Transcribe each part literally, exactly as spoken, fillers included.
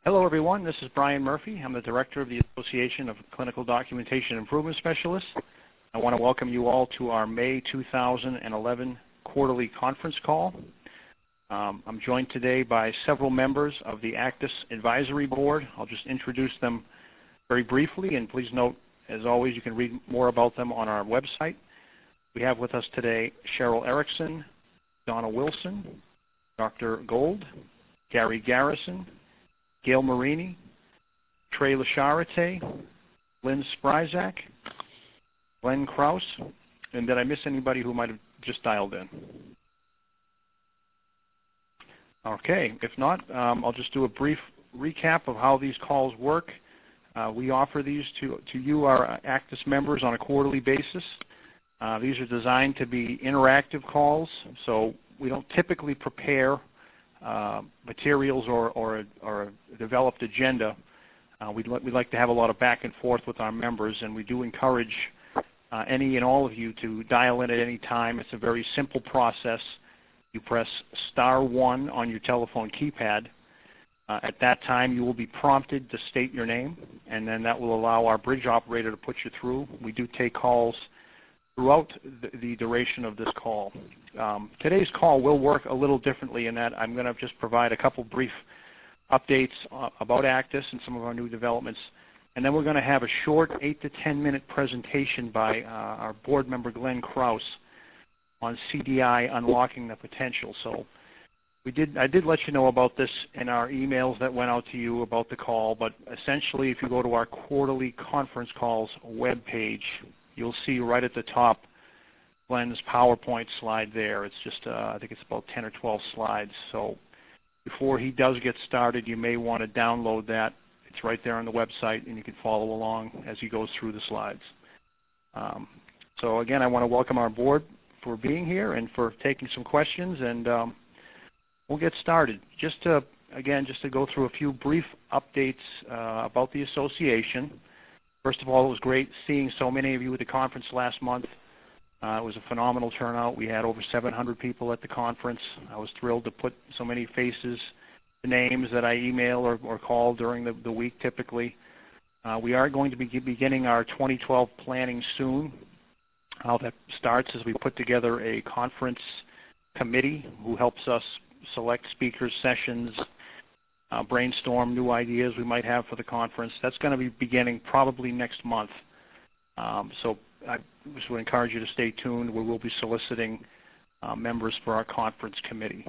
Hello, everyone. This is Brian Murphy. I'm the Director of the Association of Clinical Documentation Improvement Specialists. I want to welcome you all to our May two thousand eleven quarterly conference call. Um, I'm joined today by several members of the ACDIS Advisory Board. I'll just introduce them very briefly, and please note, as always, you can read more about them on our website. We have with us today Cheryl Erickson, Donna Wilson, Doctor Gold, Gary Garrison, Gail Marini, Trey Lasharate, Lynn Spryzak, Glenn Krause, and did I miss anybody who might have just dialed in? Okay, if not, um, I'll just do a brief recap of how these calls work. Uh, we offer these to, to you, our ACDIS members, on a quarterly basis. Uh, these are designed to be interactive calls, so we don't typically prepare uh, materials or, or, a, or a developed agenda. Uh, we'd, li we'd like to have a lot of back and forth with our members, and we do encourage uh, any and all of you to dial in at any time. It's a very simple process. You press star one on your telephone keypad. Uh, at that time, you will be prompted to state your name, and then that will allow our bridge operator to put you through. We do take calls throughout the, the duration of this call. Um, today's call will work a little differently in that I'm going to just provide a couple brief updates uh, about ACDIS and some of our new developments, and then we're going to have a short eight to ten minute presentation by uh, our board member Glenn Krause on C D I Unlocking the Potential. So we did, I did let you know about this in our emails that went out to you about the call, but essentially if you go to our quarterly conference calls webpage, you'll see right at the top Glenn's PowerPoint slide there. It's just, uh, I think it's about ten or twelve slides. So before he does get started, you may want to download that. It's right there on the website, and you can follow along as he goes through the slides. Um, so again, I want to welcome our board for being here and for taking some questions, and um, we'll get started. Just to, again, just to go through a few brief updates uh, about the association. First of all, it was great seeing so many of you at the conference last month. Uh, it was a phenomenal turnout. We had over seven hundred people at the conference. I was thrilled to put so many faces to names that I email or, or call during the, the week typically. Uh, we are going to be beginning our twenty twelve planning soon. How that starts is we put together a conference committee who helps us select speakers, sessions, uh, brainstorm new ideas we might have for the conference. That's going to be beginning probably next month. Um, so I just would encourage you to stay tuned. We will be soliciting uh, members for our conference committee.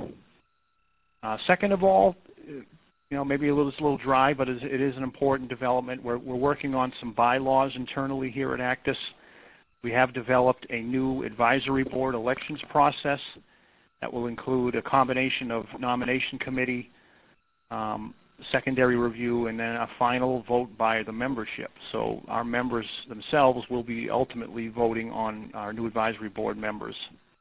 Uh, second of all, you know, maybe a little, it's a little dry, but it is an important development. We're, we're working on some bylaws internally here at ACDIS. We have developed a new advisory board elections process that will include a combination of nomination committee, um, secondary review, and then a final vote by the membership. So our members themselves will be ultimately voting on our new advisory board members.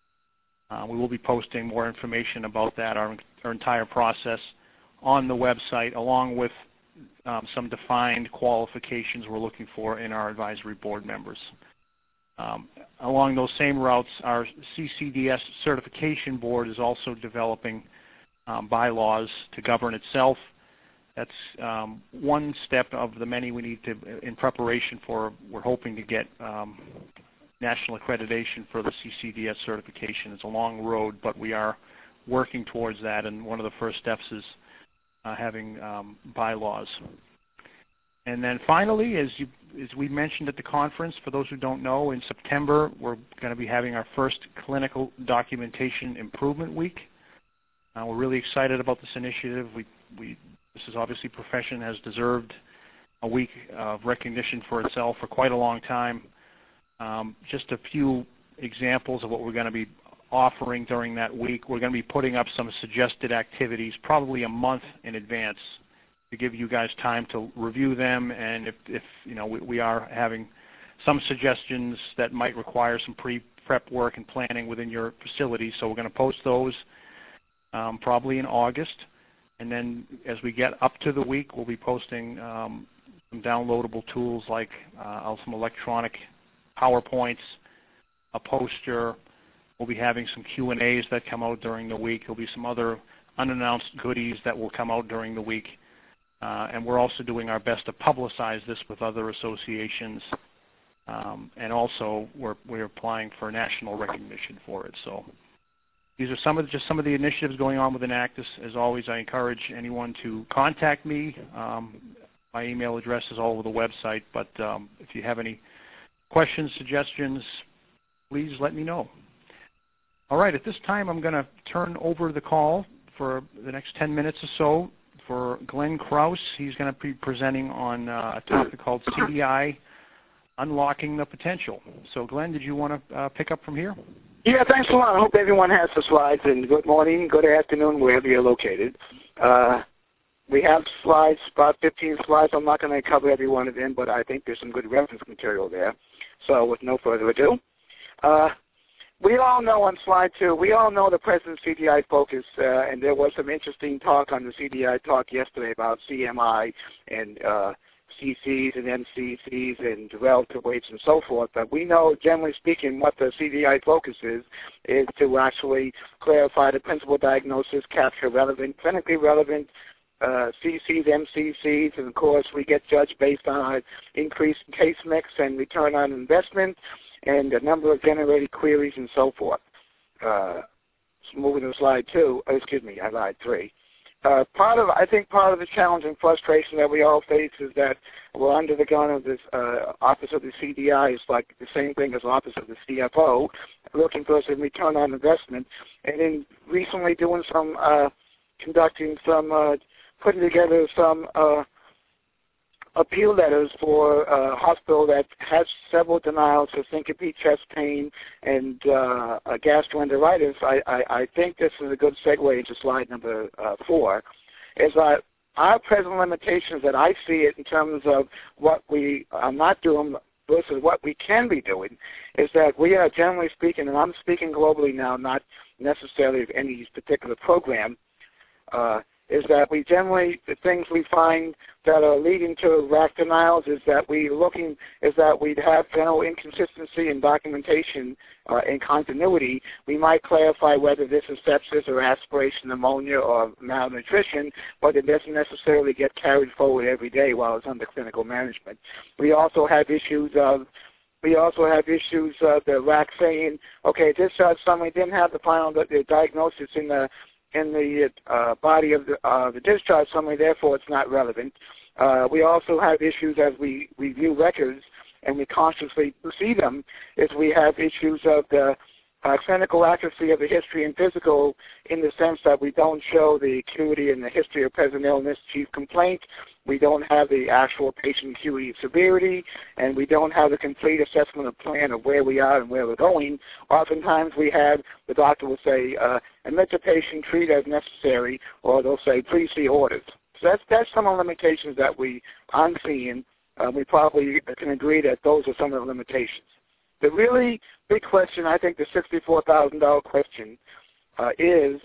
Uh, we will be posting more information about that, our, our entire process, on the website, along with um, some defined qualifications we're looking for in our advisory board members. Um, along those same routes, our C C D S certification board is also developing um, bylaws to govern itself. That's um, one step of the many we need to, in preparation for, we're hoping to get um, national accreditation for the C C D S certification. It's a long road, but we are working towards that, and one of the first steps is uh, having um, bylaws. And then finally, as, you, as we mentioned at the conference, for those who don't know, in September we're going to be having our first Clinical Documentation Improvement Week. Uh, we're really excited about this initiative. We, we, this is obviously a profession has deserved a week of recognition for itself for quite a long time. Um, just a few examples of what we're going to be offering during that week. We're going to be putting up some suggested activities probably a month in advance to give you guys time to review them, and if, if you know, we, we are having some suggestions that might require some pre-prep work and planning within your facility, so we're going to post those um, probably in August, and then as we get up to the week, we'll be posting um, some downloadable tools like uh, some electronic PowerPoints, a poster. We'll be having some Q and A's that come out during the week. There'll be some other unannounced goodies that will come out during the week. Uh, and we're also doing our best to publicize this with other associations. Um, and also, we're, we're applying for national recognition for it. So these are some of the, just some of the initiatives going on within ACDIS. As always, I encourage anyone to contact me. Um, my email address is all over the website. But um, if you have any questions, suggestions, please let me know. All right, at this time, I'm going to turn over the call for the next ten minutes or so for Glenn Krause. He's going to be presenting on uh, a topic called C D I, Unlocking the Potential. So, Glenn, did you want to uh, pick up from here? Yeah, thanks a lot. I hope everyone has the slides, and good morning, good afternoon, wherever you're located. Uh, we have slides, about fifteen slides. I'm not going to cover every one of them, but I think there's some good reference material there. So with no further ado, uh, we all know on slide two, we all know the President's C D I focus, uh, and there was some interesting talk on the C D I talk yesterday about C M I and uh, C Cs and M C Cs and relative weights and so forth. But we know, generally speaking, what the C D I focus is, is to actually clarify the principal diagnosis, capture relevant, clinically relevant uh, C Cs, M C Cs, and of course we get judged based on our increase in case mix and return on investment, and the number of generated queries and so forth. Uh, so moving to slide two, oh, excuse me, I lied, three. Uh, part of, I think part of the challenge and frustration that we all face is that we're under the gun of this uh, Office of the C D I. It's like the same thing as Office of the C F O, looking for some return on investment. And then recently doing some, uh, conducting some, uh, putting together some uh, appeal letters for a hospital that has several denials of syncope, chest pain, and uh, gastroenteritis. I, I, I think this is a good segue into slide number uh, four, is that our present limitations that I see it in terms of what we are not doing versus what we can be doing is that we are generally speaking, and I'm speaking globally now, not necessarily of any particular program, uh, is that we generally, the things we find that are leading to R A C denials is that we looking, is that we'd have general inconsistency in documentation uh, and continuity. We might clarify whether this is sepsis or aspiration pneumonia or malnutrition, but it doesn't necessarily get carried forward every day while it's under clinical management. We also have issues of We also have issues of the R A C saying, okay, this uh, somebody didn't have the final the diagnosis in the in the uh, body of the, uh, the discharge summary, therefore it's not relevant. Uh, we also have issues as we review records and we consciously see them, is we have issues of the uh, clinical accuracy of the history and physical in the sense that we don't show the acuity and the history of present illness, chief complaint. We don't have the actual patient acuity severity, and we don't have the complete assessment of plan of where we are and where we're going. Oftentimes we have, the doctor will say, uh, admit the patient, treat as necessary, or they'll say, please see orders. So that's, that's some of the limitations that we, I'm seeing. Uh, we probably can agree that those are some of the limitations. The really big question, I think the sixty-four thousand dollars question uh, is,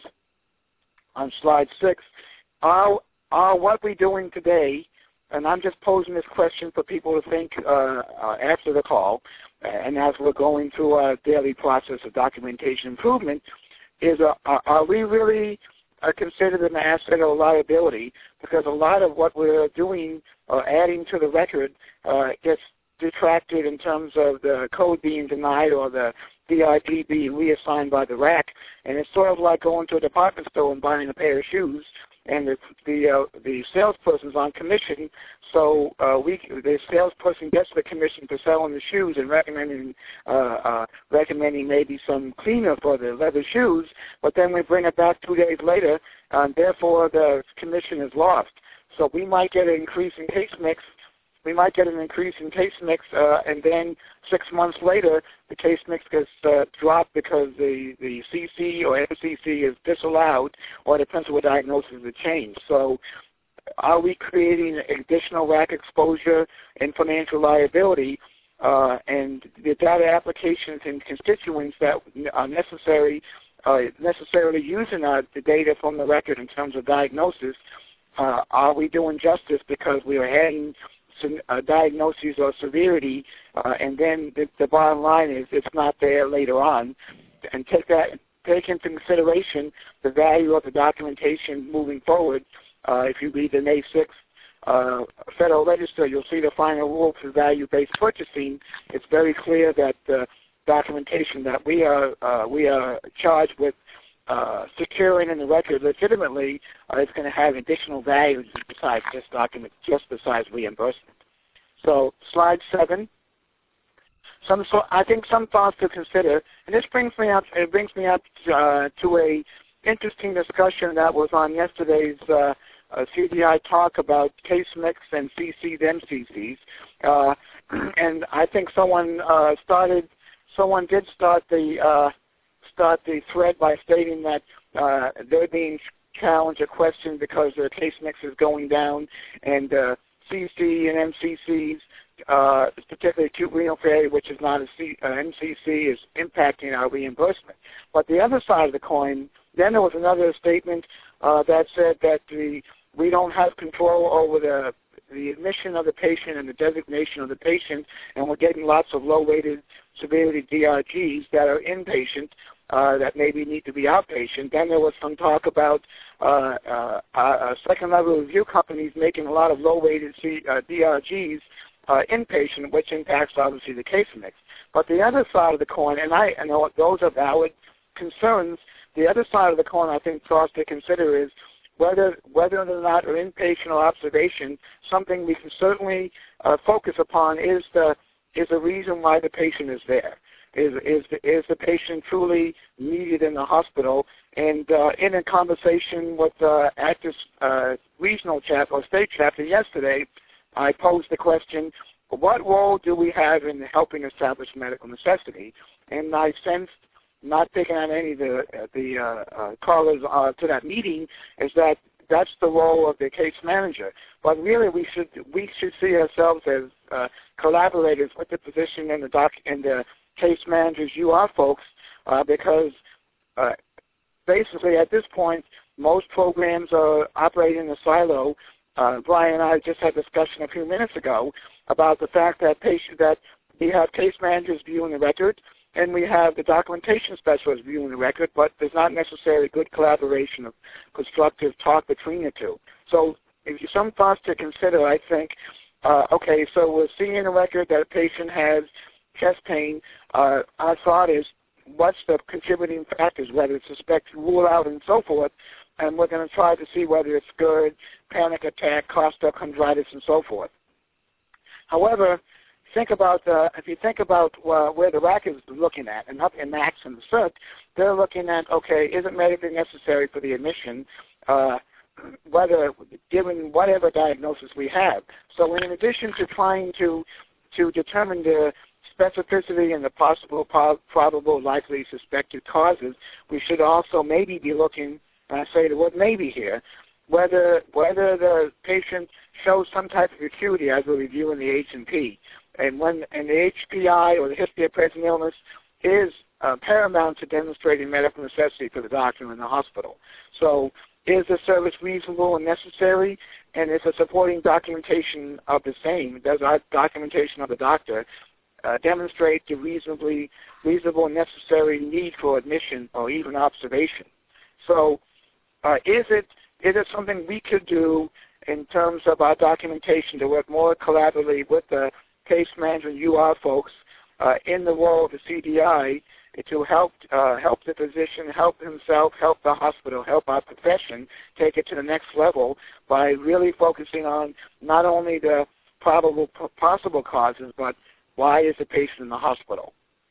on slide six, are, are what we're doing today, and I'm just posing this question for people to think uh, uh, after the call, and as we're going through our daily process of documentation improvement, is uh, are we really uh, considered an asset or a liability? Because a lot of what we're doing or adding to the record uh, gets detracted in terms of the code being denied or the D I P being reassigned by the R A C, and it's sort of like going to a department store and buying a pair of shoes, and the the, uh, the salesperson's on commission, so uh, we the salesperson gets the commission for selling the shoes and recommending uh, uh, recommending maybe some cleaner for the leather shoes, but then we bring it back two days later, and therefore the commission is lost. So we might get an increase in case mix. We might get an increase in case mix, uh, and then six months later, the case mix gets uh, dropped because the, the C C or M C C is disallowed or the principal diagnosis is changed. So are we creating additional R A C exposure and financial liability uh, and the data applications and constituents that are necessary, uh, necessarily using uh, the data from the record in terms of diagnosis? Uh, are we doing justice because we are adding Uh, diagnoses or severity, uh, and then the, the bottom line is it's not there later on, and take that take into consideration the value of the documentation moving forward. Uh, if you read the May sixth uh, Federal Register, you'll see the final rule for value-based purchasing. It's very clear that the documentation that we are uh, we are charged with uh, securing in the record legitimately uh, is going to have additional values besides just document, just besides reimbursement. So, slide seven. Some, so I think some thoughts to consider, and this brings me up. It brings me up uh, to a interesting discussion that was on yesterday's uh, uh, C D I talk about case mix and C Cs, M C Cs, uh, and I think someone uh, started. Someone did start the uh, start the thread by stating that uh, they're being challenged or questioned because their case mix is going down, and uh, C C and M C Cs. Uh, particularly acute renal failure, which is not a C, uh, M C C, is impacting our reimbursement. But the other side of the coin, then there was another statement uh, that said that the, we don't have control over the the admission of the patient and the designation of the patient, and we're getting lots of low-rated severity D R Gs that are inpatient uh, that maybe need to be outpatient. Then there was some talk about uh, uh, uh, second-level review companies making a lot of low-rated C, uh, D R Gs Uh, inpatient, which impacts obviously the case mix. But the other side of the coin, and I, I know those are valid concerns, the other side of the coin I think for us to consider is whether whether or not or inpatient or observation, something we can certainly uh, focus upon is the is the reason why the patient is there. Is is the, is the patient truly needed in the hospital? And uh, in a conversation with uh, Actors uh, Regional Chapter or State Chapter yesterday, I posed the question, what role do we have in helping establish medical necessity? And I sensed, not picking on any of the, uh, the uh, uh, callers uh, to that meeting, is that that's the role of the case manager. But really we should we should see ourselves as uh, collaborators with the physician and the doc and the case managers, you are folks, uh, because uh, basically at this point most programs are operating in a silo. Uh, Brian and I just had a discussion a few minutes ago about the fact that patient that we have case managers viewing the record and we have the documentation specialist viewing the record, but there's not necessarily good collaboration of constructive talk between the two. So if you some thoughts to consider, I think, uh, okay, so we're seeing in the record that a patient has chest pain. Uh, our thought is, what's the contributing factors, whether it's suspect, rule out, and so forth, and we're going to try to see whether it's GERD, panic attack, costochondritis, and so forth. However, think about uh, if you think about uh, where the R A C is looking at, and up in MACS and the C E R T, they're looking at, okay, is it medically necessary for the admission, uh, whether given whatever diagnosis we have. So in addition to trying to to determine the specificity and the possible, probable, likely, suspected causes, we should also maybe be looking, and I say the word maybe here, whether whether the patient shows some type of acuity as we're reviewing the H and P. And when and the H P I or the history of present illness is uh, paramount to demonstrating medical necessity for the doctor in the hospital. So is the service reasonable and necessary? And is the supporting documentation of the same? Does our documentation of the doctor uh, demonstrate the reasonably reasonable and necessary need for admission or even observation? So uh, is it is it something we could do in terms of our documentation to work more collaboratively with the case management U R folks uh, in the role of the C D I to help uh, help the physician, help himself, help the hospital, help our profession take it to the next level by really focusing on not only the probable possible causes, but why is the patient in the hospital?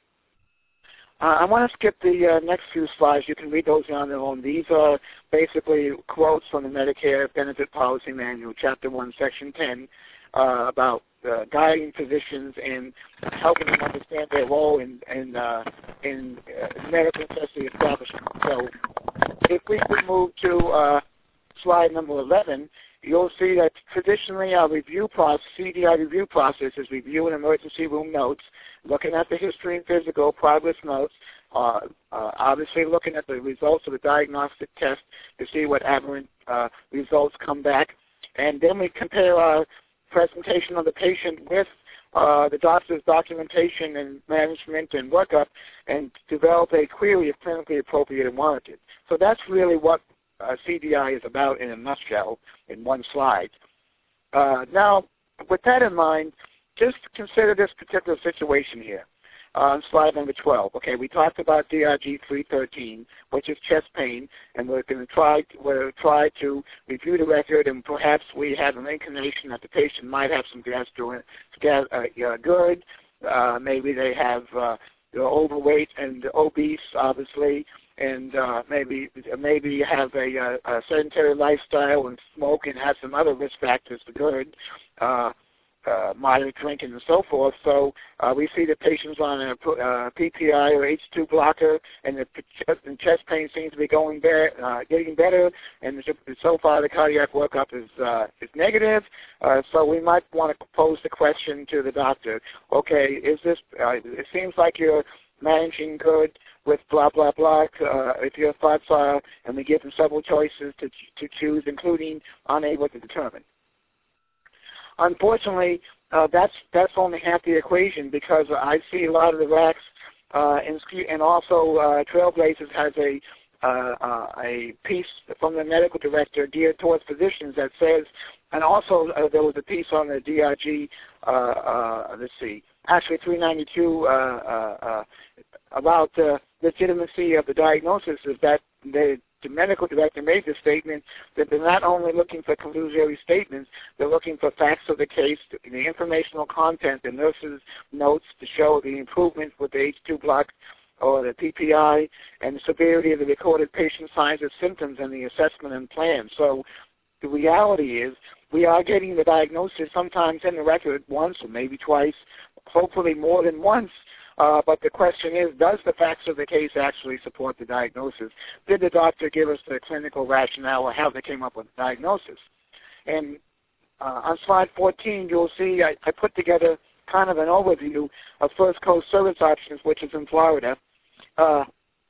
Uh, I want to skip the uh, next few slides. You can read those on their own. These are basically quotes from the Medicare Benefit Policy Manual, Chapter one, Section ten, uh, about uh, guiding physicians and helping them understand their role in, in, uh, in uh, medical necessity establishment. So if we could move to uh, slide number eleven, you'll see that traditionally our review process, C D I review process is reviewing emergency room notes, looking at the history and physical progress notes, uh, uh, obviously looking at the results of the diagnostic test to see what aberrant uh, results come back, and then we compare our presentation of the patient with uh, the doctor's documentation and management and workup and develop a query if clinically appropriate and warranted. So that's really what Uh, C D I is about in a nutshell in one slide. Uh, now, with that in mind, just consider this particular situation here. On slide number twelve, okay, we talked about D R G three thirteen, which is chest pain, and we're going to try we're try to review the record, and perhaps we have an inclination that the patient might have some gastro, gas, uh, uh, GERD. Uh, maybe they have uh, they're overweight and obese, obviously, and uh, maybe maybe have a, a sedentary lifestyle and smoke and have some other risk factors for GERD. Uh, Uh, moderate drinking and so forth. So uh, we see the patients on a uh, P P I or H two blocker, and the chest, and chest pain seems to be going better, uh, getting better. And so far, the cardiac workup is uh, is negative. Uh, so we might want to pose the question to the doctor: okay, is this? Uh, it seems like you're managing good with blah blah blah. Uh, if your thoughts are, and we give them several choices to to choose, including unable to determine. Unfortunately, uh, that's that's only half the equation, because I see a lot of the racks, uh, and, and also uh, Trailblazers has a uh, uh, a piece from the medical director geared towards physicians that says, and also uh, there was a piece on the D R G, uh, uh, let's see, actually three ninety-two uh, uh, uh, about the legitimacy of the diagnosis, is that they the medical director made the statement that they're not only looking for conclusory statements, they're looking for facts of the case, the informational content, the nurse's notes to show the improvement with the H two block or the P P I, and the severity of the recorded patient signs and symptoms and the assessment and plan. So the reality is we are getting the diagnosis sometimes in the record once or maybe twice, hopefully more than once. Uh, but the question is, does the facts of the case actually support the diagnosis? Did the doctor give us the clinical rationale or how they came up with the diagnosis? And uh, on slide fourteen, you'll see I, I put together kind of an overview of First Coast Service Options, which is in Florida. Uh,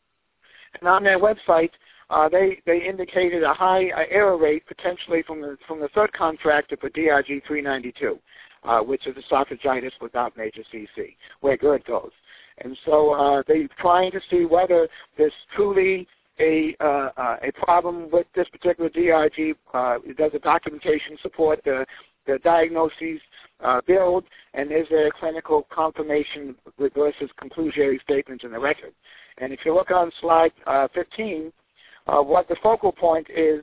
and on their website, uh, they, they indicated a high uh, error rate potentially from the, from the third contractor for D R G three ninety-two. Uh, which is esophagitis without major C C, where GERD goes. And so uh, they're trying to see whether there's truly a uh, uh, a problem with this particular D R G. Uh, does the documentation support the, the diagnoses uh, build, and is there a clinical confirmation versus conclusory statements in the record? And if you look on slide uh, fifteen, uh, what the focal point is,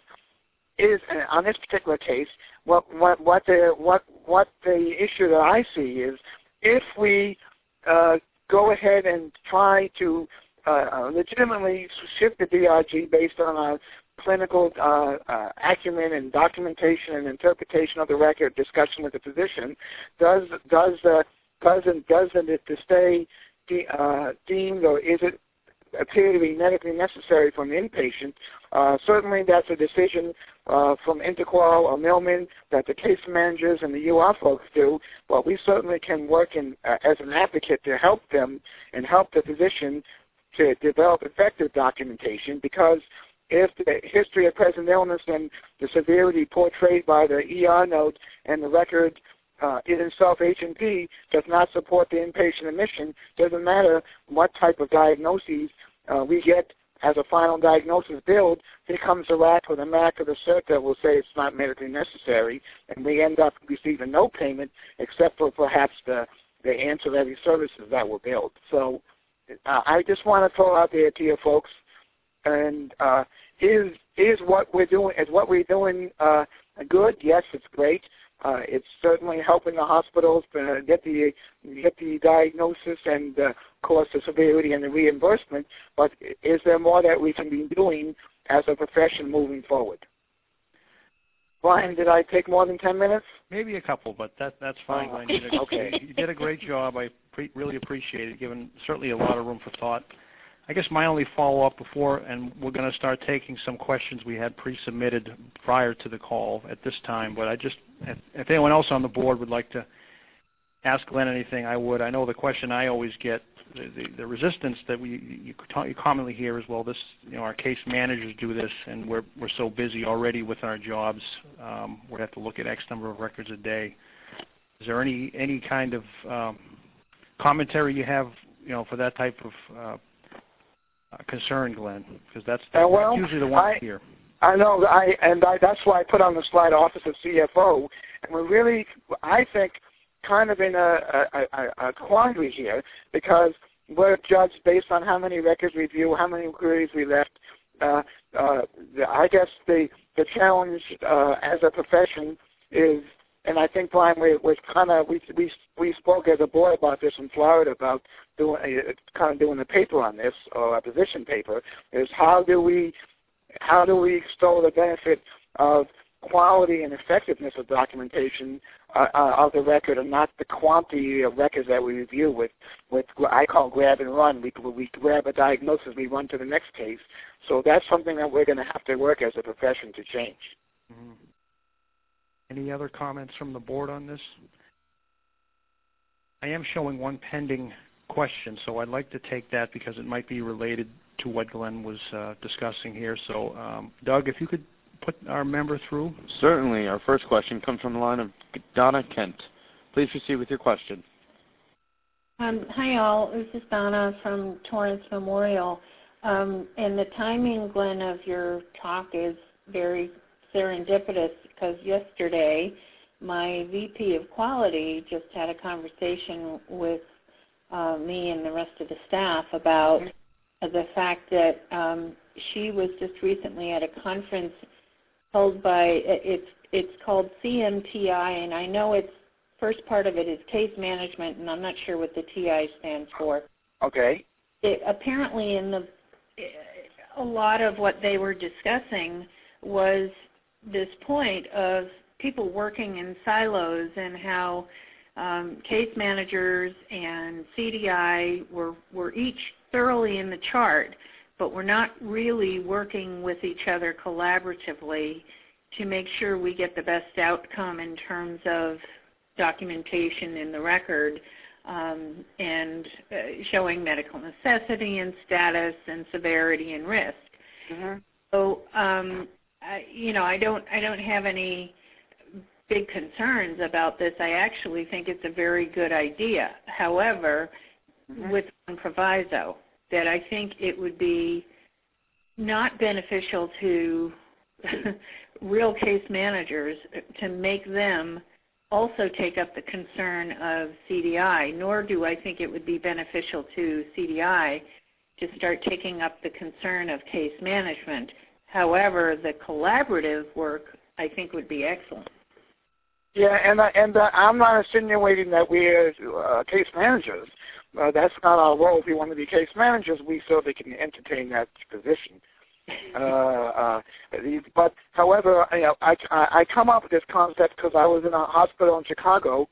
is uh, on this particular case, what what what the what what the issue that I see is, if we uh, go ahead and try to uh, legitimately shift the D R G based on our clinical uh, uh, acumen and documentation and interpretation of the record, discussion with the physician, does does uh, doesn't doesn't it to stay de- uh, deemed, or is it appear to be medically necessary for an inpatient? Uh, certainly that's a decision uh, from Interqual or Millman that the case managers and the U R folks do, but we certainly can work in, uh, as an advocate to help them and help the physician to develop effective documentation, because if the history of present illness and the severity portrayed by the E R note and the record Uh, it itself, H and P, does not support the inpatient admission, doesn't matter what type of diagnoses uh, we get as a final diagnosis billed, here comes a rack with a M A C or the cert that will say it's not medically necessary, and we end up receiving no payment except for perhaps the, the ancillary services that were billed. So uh, I just want to throw out there to you folks, and uh, is is what we're doing, is what we're doing uh, good? Yes, it's great. Uh, it's certainly helping the hospitals uh, get the get the diagnosis and, uh, of course, the severity and the reimbursement. But is there more that we can be doing as a profession moving forward? Brian, did I take more than ten minutes? Maybe a couple, but that that's fine. Uh, you, did a, okay. you did a great job. I pre- really appreciate it, given certainly a lot of room for thought. I guess my only follow-up before, and we're going to start taking some questions we had pre-submitted prior to the call at this time, but I just, if, if anyone else on the board would like to ask Glenn anything, I would. I know the question I always get, the, the, the resistance that we you, you commonly hear is, well, this, you know, our case managers do this, and we're we're so busy already with our jobs, um, we have to look at X number of records a day. Is there any any kind of um, commentary you have, you know, for that type of uh, Uh, concern, Glenn, because that's, that's uh, well, usually the one I, here. I know, I and I, that's why I put on the slide Office of C F O, and we're really, I think, kind of in a, a, a, a quandary here, because we're judged based on how many records we view, how many queries we left. Uh, uh, the, I guess the the challenge uh, as a profession is, and I think, Brian, we was kind of we we we spoke as a board about this in Florida about doing uh, kind of doing a paper on this, or a position paper, is how do we how do we extol the benefit of quality and effectiveness of documentation uh, uh, of the record, and not the quantity of records that we review with, with I call grab and run. We, we grab a diagnosis, we run to the next case. So that's something that we're going to have to work as a profession to change. Mm-hmm. Any other comments from the board on this? I am showing one pending question, so I'd like to take that because it might be related to what Glenn was uh, discussing here. So, um, Doug, if you could put our member through. Certainly. Our first question comes from the line of Donna Kent. Please proceed with your question. Um, hi, all. This is Donna from Torrance Memorial. Um, and the timing, Glenn, of your talk is very serendipitous, because yesterday my V P of Quality just had a conversation with uh, me and the rest of the staff about the fact that um, she was just recently at a conference held by, it's it's called C M T I, and I know its first part of it is case management, and I'm not sure what the T I stands for. Okay. It, apparently in the, a lot of what they were discussing was this point of people working in silos, and how um, case managers and C D I were, were each thoroughly in the chart, but we're not really working with each other collaboratively to make sure we get the best outcome in terms of documentation in the record, um, and uh, showing medical necessity and status and severity and risk. Mm-hmm. So, um, I, you know, I don't, I don't have any big concerns about this. I actually think it's a very good idea. However, mm-hmm. with one proviso, that I think it would be not beneficial to real case managers to make them also take up the concern of C D I, nor do I think it would be beneficial to C D I to start taking up the concern of case management. However, the collaborative work, I think, would be excellent. Yeah, and, uh, and uh, I'm not insinuating that we're uh, case managers. Uh, that's not our role. If we want to be case managers, we certainly can entertain that position. Uh, uh, but, however, you know, I, I come up with this concept because I was in a hospital in Chicago,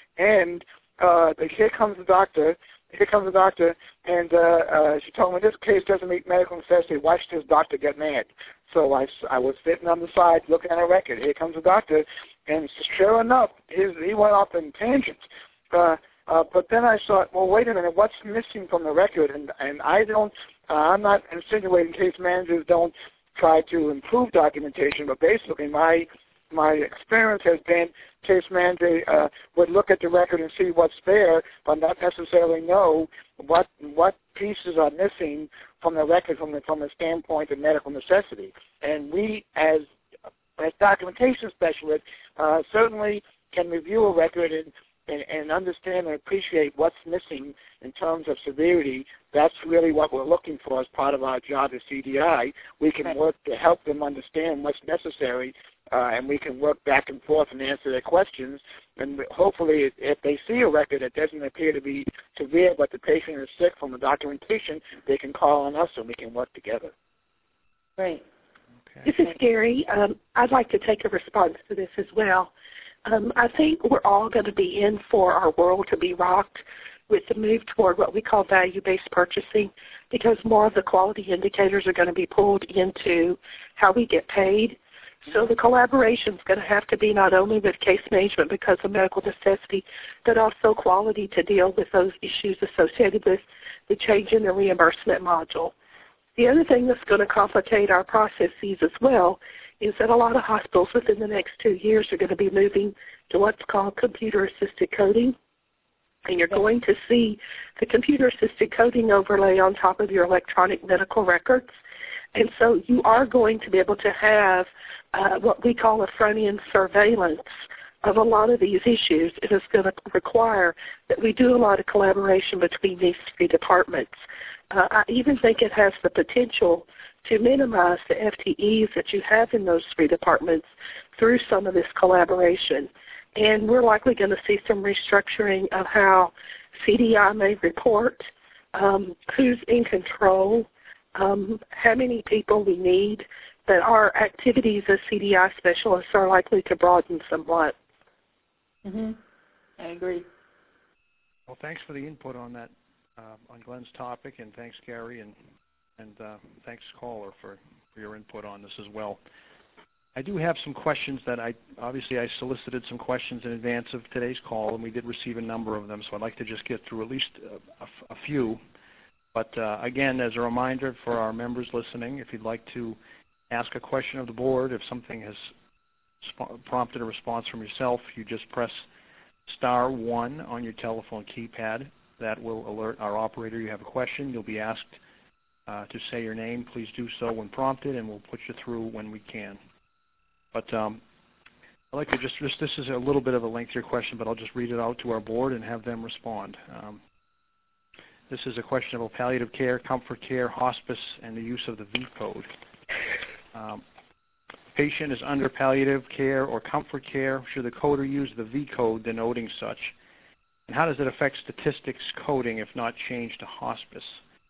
and uh, here comes the doctor, here comes the doctor, and uh, uh, she told me this case doesn't meet medical necessity. Watch this doctor get mad. So I, I was sitting on the side looking at a record. Here comes the doctor, and sure enough, his, he went off in tangents. Uh, uh, but then I thought, well, wait a minute, what's missing from the record? And, and I don't, uh, I'm not insinuating case managers don't try to improve documentation, but basically my my experience has been case manager uh, would look at the record and see what's there, but not necessarily know what what pieces are missing from the record from the from the standpoint of medical necessity. And we, as as documentation specialists, uh, certainly can review a record and, and and understand and appreciate what's missing in terms of severity. That's really what we're looking for as part of our job as C D I. We can work to help them understand what's necessary, uh, and we can work back and forth and answer their questions. And hopefully, if they see a record that doesn't appear to be severe, but the patient is sick from the documentation, they can call on us and we can work together. Great. Okay. This is Gary. Um, I'd like to take a response to this as well. Um, I think we're all going to be in for our world to be rocked with the move toward what we call value-based purchasing, because more of the quality indicators are going to be pulled into how we get paid. So the collaboration is going to have to be not only with case management because of medical necessity, but also quality to deal with those issues associated with the change in the reimbursement module. The other thing that's going to complicate our processes as well is that a lot of hospitals within the next two years are going to be moving to what's called computer-assisted coding. And you're going to see the computer-assisted coding overlay on top of your electronic medical records. And so you are going to be able to have uh, what we call a front-end surveillance of a lot of these issues. It is going to require that we do a lot of collaboration between these three departments. Uh, I even think it has the potential to minimize the F T Es that you have in those three departments through some of this collaboration. And we're likely going to see some restructuring of how C D I may report, um, who's in control, um, how many people we need, but our activities as C D I specialists are likely to broaden somewhat. Mm-hmm. I agree. Well, thanks for the input on that, uh, on Glenn's topic, and thanks, Gary, and and uh, thanks, caller, for, for your input on this as well. I do have some questions that I, obviously I solicited some questions in advance of today's call, and we did receive a number of them, so I'd like to just get through at least a, a, a few. But uh, again, as a reminder for our members listening, if you'd like to ask a question of the board, if something has sp- prompted a response from yourself, you just press star one on your telephone keypad. That will alert our operator you have a question. You'll be asked uh, to say your name. Please do so when prompted, and we'll put you through when we can. But um, I'd like to just, just, this is a little bit of a lengthier question, but I'll just read it out to our board and have them respond. Um, this is a question about palliative care, comfort care, hospice, and the use of the V code. Um, patient is under palliative care or comfort care. Should the coder use the V code denoting such? And how does it affect statistics coding if not changed to hospice?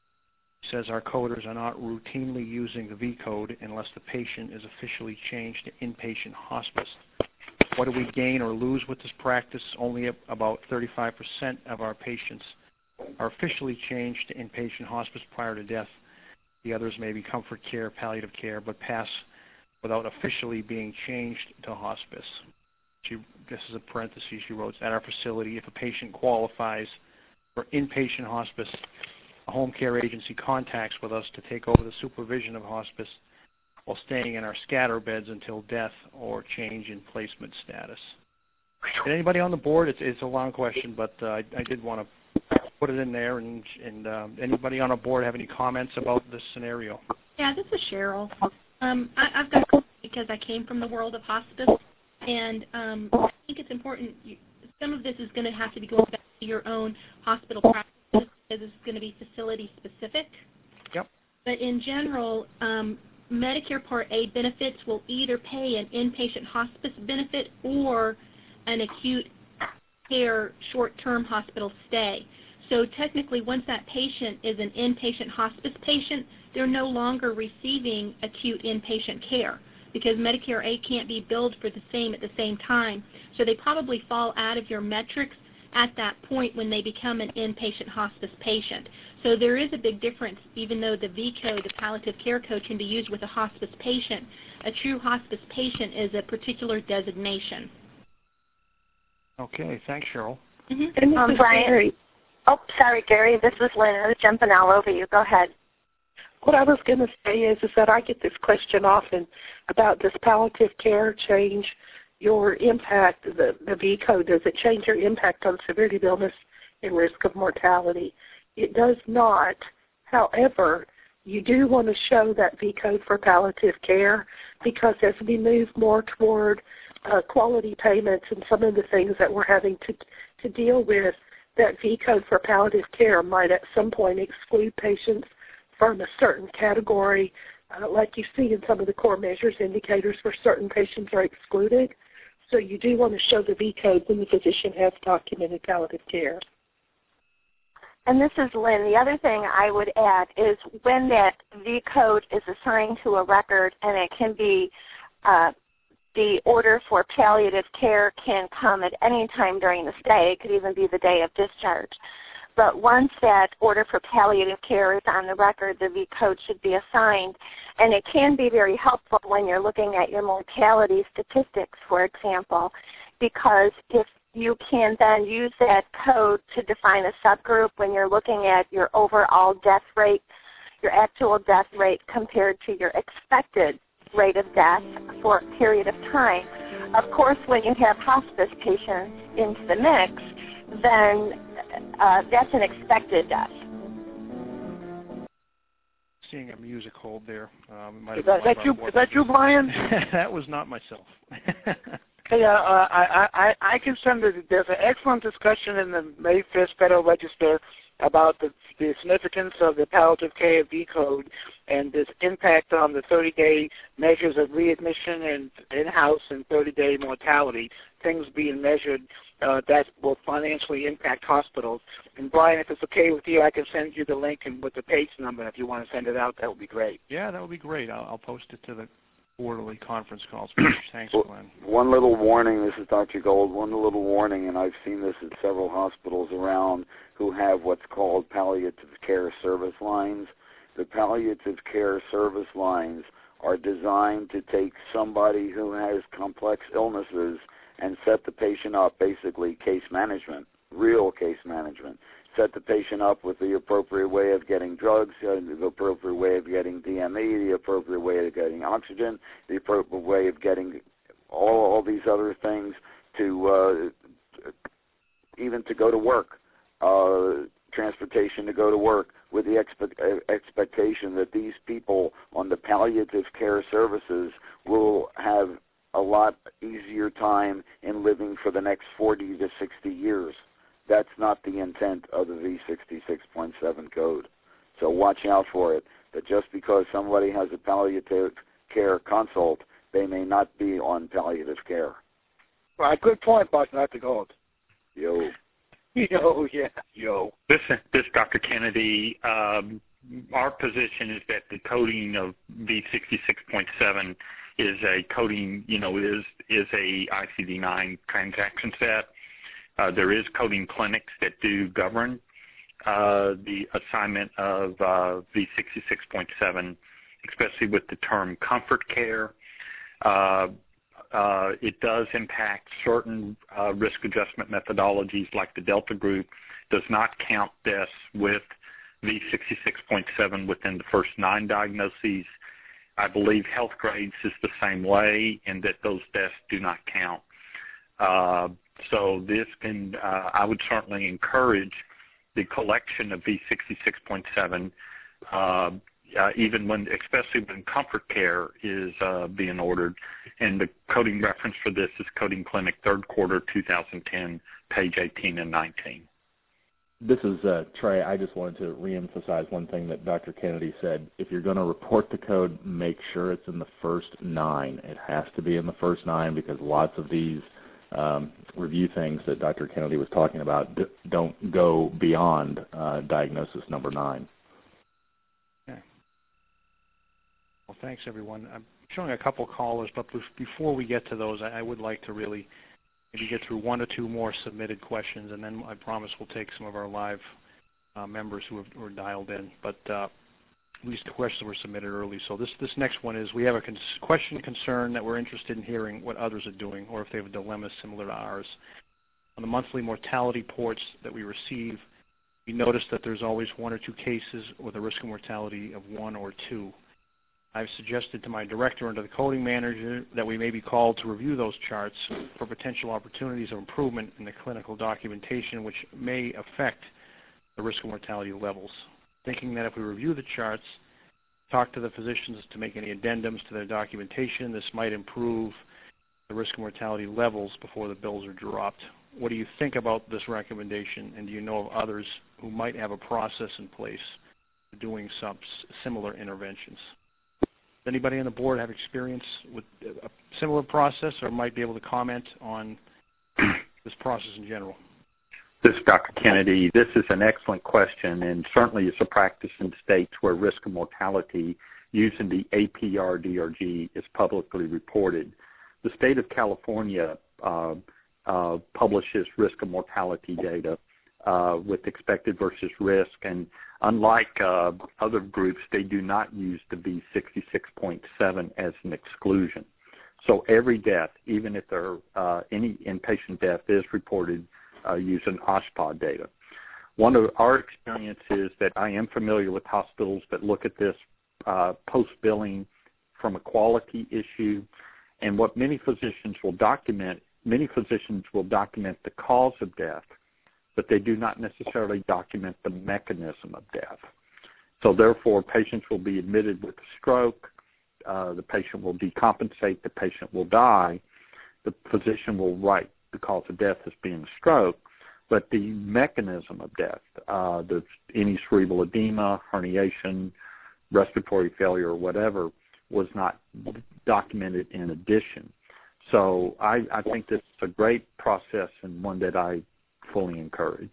It says our coders are not routinely using the V code unless the patient is officially changed to inpatient hospice. What do we gain or lose with this practice? Only about thirty-five percent of our patients are officially changed to inpatient hospice prior to death. The others may be comfort care, palliative care, but pass without officially being changed to hospice. She, this is a parenthesis she wrote, at our facility, if a patient qualifies for inpatient hospice, a home care agency contacts with us to take over the supervision of hospice while staying in our scatter beds until death or change in placement status. Did anybody on the board? It's, it's a long question, but uh, I, I did want to put it in there. And, and uh, anybody on the board have any comments about this scenario? Yeah, this is Cheryl. Um, I, I've got because I came from the world of hospice, and um, I think it's important. You, some of this is going to have to be going back to your own hospital practice, because it's going to be facility specific. Yep. But in general, um, Medicare Part A benefits will either pay an inpatient hospice benefit or an acute care short-term hospital stay. So technically, once that patient is an inpatient hospice patient, they're no longer receiving acute inpatient care because Medicare A can't be billed for the same at the same time. So they probably fall out of your metrics at that point when they become an inpatient hospice patient. So there is a big difference, even though the V code, the palliative care code, can be used with a hospice patient. A true hospice patient is a particular designation. Okay, thanks, Cheryl. Mm-hmm. Um, Brian. Oh, sorry, Gary. This is Lynn. I was jumping all over you. Go ahead. What I was going to say is, is that I get this question often about, does palliative care change your impact, the, the V code, does it change your impact on severity of illness and risk of mortality? It does not. However, you do want to show that V code for palliative care because as we move more toward uh, quality payments and some of the things that we're having to, to deal with, that V code for palliative care might at some point exclude patients from a certain category, uh, like you see in some of the core measures indicators where certain patients are excluded. So you do want to show the V code when the physician has documented palliative care. And this is Lynn. The other thing I would add is when that V code is assigned to a record, and it can be uh, the order for palliative care can come at any time during the stay. It could even be the day of discharge. But once that order for palliative care is on the record, the V code should be assigned. And it can be very helpful when you're looking at your mortality statistics, for example, because if you can then use that code to define a subgroup when you're looking at your overall death rate, your actual death rate compared to your expected rate of death for a period of time. Of course, when you have hospice patients into the mix, then uh, that's an expected death. seeing a music hold there. Um, might is have that, been that you? Is that you, Brian? That was not myself. Hey, uh, uh, I, I, I can send it. There's an excellent discussion in the May fifth Federal Register about the, the significance of the palliative care V code and this impact on the thirty-day measures of readmission and in-house and thirty-day mortality, things being measured uh, that will financially impact hospitals. And, Brian, if it's okay with you, I can send you the link and with the page number. If you want to send it out, that would be great. Yeah, that would be great. I'll, I'll post it to the quarterly conference calls. Thanks, Glenn. One little warning, this is Doctor Gold, one little warning, and I've seen this at several hospitals around who have what's called palliative care service lines. The palliative care service lines are designed to take somebody who has complex illnesses and set the patient up, basically case management, real case management. Set the patient up with the appropriate way of getting drugs, uh, the appropriate way of getting D M E, the appropriate way of getting oxygen, the appropriate way of getting all, all these other things to uh, even to go to work, uh, transportation to go to work, with the expe- expectation that these people on the palliative care services will have a lot easier time in living for the next forty to sixty years. That's not the intent of the V sixty-six point seven code. So watch out for it, that just because somebody has a palliative care consult, they may not be on palliative care. Right, good point, boss, Doctor Gold. Yo. Yo, yeah, yo. This, this Doctor Kennedy, um, our position is that the coding of V sixty-six point seven is a coding, you know, is is a I C D nine transaction set. Uh, there is coding clinics that do govern uh, the assignment of uh, V sixty-six point seven, especially with the term comfort care. Uh, uh, it does impact certain uh, risk adjustment methodologies like the Delta group. Does not count deaths with V sixty-six point seven within the first nine diagnoses. I believe health grades is the same way in that those deaths do not count. Uh, So this can, uh, I would certainly encourage the collection of V sixty-six point seven, uh, uh, even when, especially when comfort care is uh, being ordered. And the coding reference for this is Coding Clinic, third quarter, two thousand ten, page eighteen and nineteen. This is uh, Trey. I just wanted to reemphasize one thing that Doctor Kennedy said. If you're going to report the code, make sure it's in the first nine. It has to be in the first nine because lots of these Um, review things that Doctor Kennedy was talking about d- don't go beyond uh, diagnosis number nine. Okay. Well, thanks, everyone. I'm showing a couple callers, but before we get to those, I, I would like to really maybe get through one or two more submitted questions, and then I promise we'll take some of our live uh, members who, have, who are dialed in. But uh, these questions were submitted early. So this, this next one is, we have a con- question concern that we're interested in hearing what others are doing or if they have a dilemma similar to ours. On the monthly mortality reports that we receive, we notice that there's always one or two cases with a risk of mortality of one or two. I've suggested to my director and to the coding manager that we may be called to review those charts for potential opportunities of improvement in the clinical documentation which may affect the risk of mortality levels. Thinking that if we review the charts, talk to the physicians to make any addendums to their documentation, this might improve the risk of mortality levels before the bills are dropped. What do you think about this recommendation, and do you know of others who might have a process in place for doing some similar interventions? Does anybody on the board have experience with a similar process or might be able to comment on this process in general? This is Doctor Kennedy. This is an excellent question, and certainly it's a practice in states where risk of mortality using the A P R D R G is publicly reported. The state of California uh, uh, publishes risk of mortality data uh, with expected versus risk, and unlike uh, other groups, they do not use the V sixty-six point seven as an exclusion. So every death, even if there uh, any inpatient death is reported, Uh, using O S P A data. One of our experiences that I am familiar with hospitals that look at this uh, post-billing from a quality issue, and what many physicians will document, many physicians will document the cause of death, but they do not necessarily document the mechanism of death. So therefore, patients will be admitted with a stroke. Uh, the patient will decompensate. The patient will die. The physician will write the cause of death as being a stroke. But the mechanism of death, uh, the, any cerebral edema, herniation, respiratory failure, or whatever, was not documented in addition. So I, I think this is a great process and one that I fully encourage.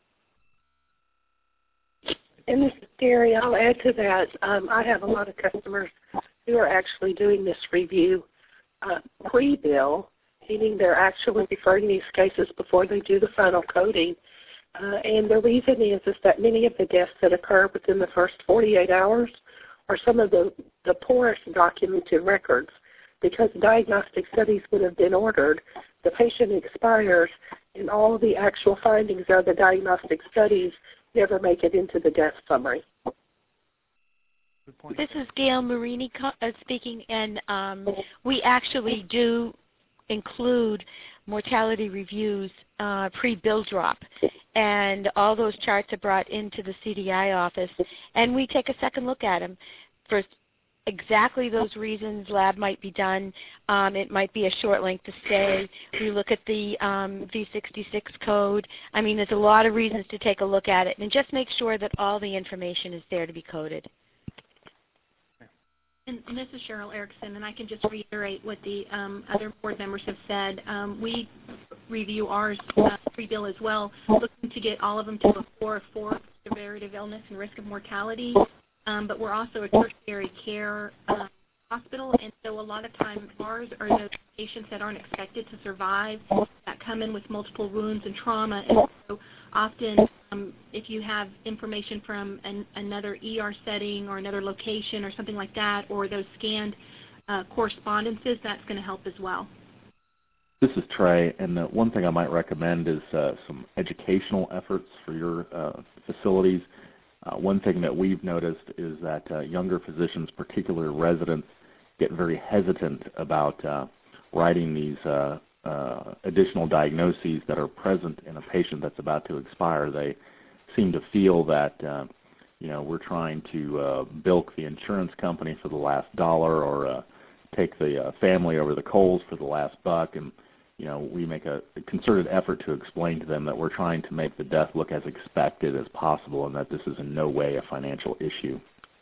And this is Gary. I'll add to that. Um, I have a lot of customers who are actually doing this review uh, pre-bill, meaning they're actually referring these cases before they do the final coding. Uh, and the reason is, is that many of the deaths that occur within the first forty-eight hours are some of the, the poorest documented records. Because diagnostic studies would have been ordered, the patient expires, and all the actual findings of the diagnostic studies never make it into the death summary. This is Gail Marini uh, speaking, and um, we actually do include mortality reviews uh, pre-bill drop, and all those charts are brought into the C D I office, and we take a second look at them. First, exactly those reasons lab might be done. Um, it might be a short length of stay. We look at the um, V sixty-six code. I mean, there's a lot of reasons to take a look at it, and just make sure that all the information is there to be coded. And, and this is Cheryl Erickson, and I can just reiterate what the um, other board members have said. Um, we review ours uh, pre-bill as well, looking to get all of them to a four of four severity of illness and risk of mortality. Um, but we're also a tertiary care uh, hospital, and so a lot of times ours are those patients that aren't expected to survive, that come in with multiple wounds and trauma. And so often um, if you have information from an, another E R setting or another location or something like that, or those scanned uh, correspondences, that's going to help as well. This is Trey, and uh, one thing I might recommend is uh, some educational efforts for your uh, facilities. Uh, one thing that we've noticed is that uh, younger physicians, particularly residents, get very hesitant about uh, writing these uh, uh, additional diagnoses that are present in a patient that's about to expire. They seem to feel that, uh, you know, we're trying to uh, bilk the insurance company for the last dollar, or uh, take the uh, family over the coals for the last buck, and you know, we make a, a concerted effort to explain to them that we're trying to make the death look as expected as possible, and that this is in no way a financial issue.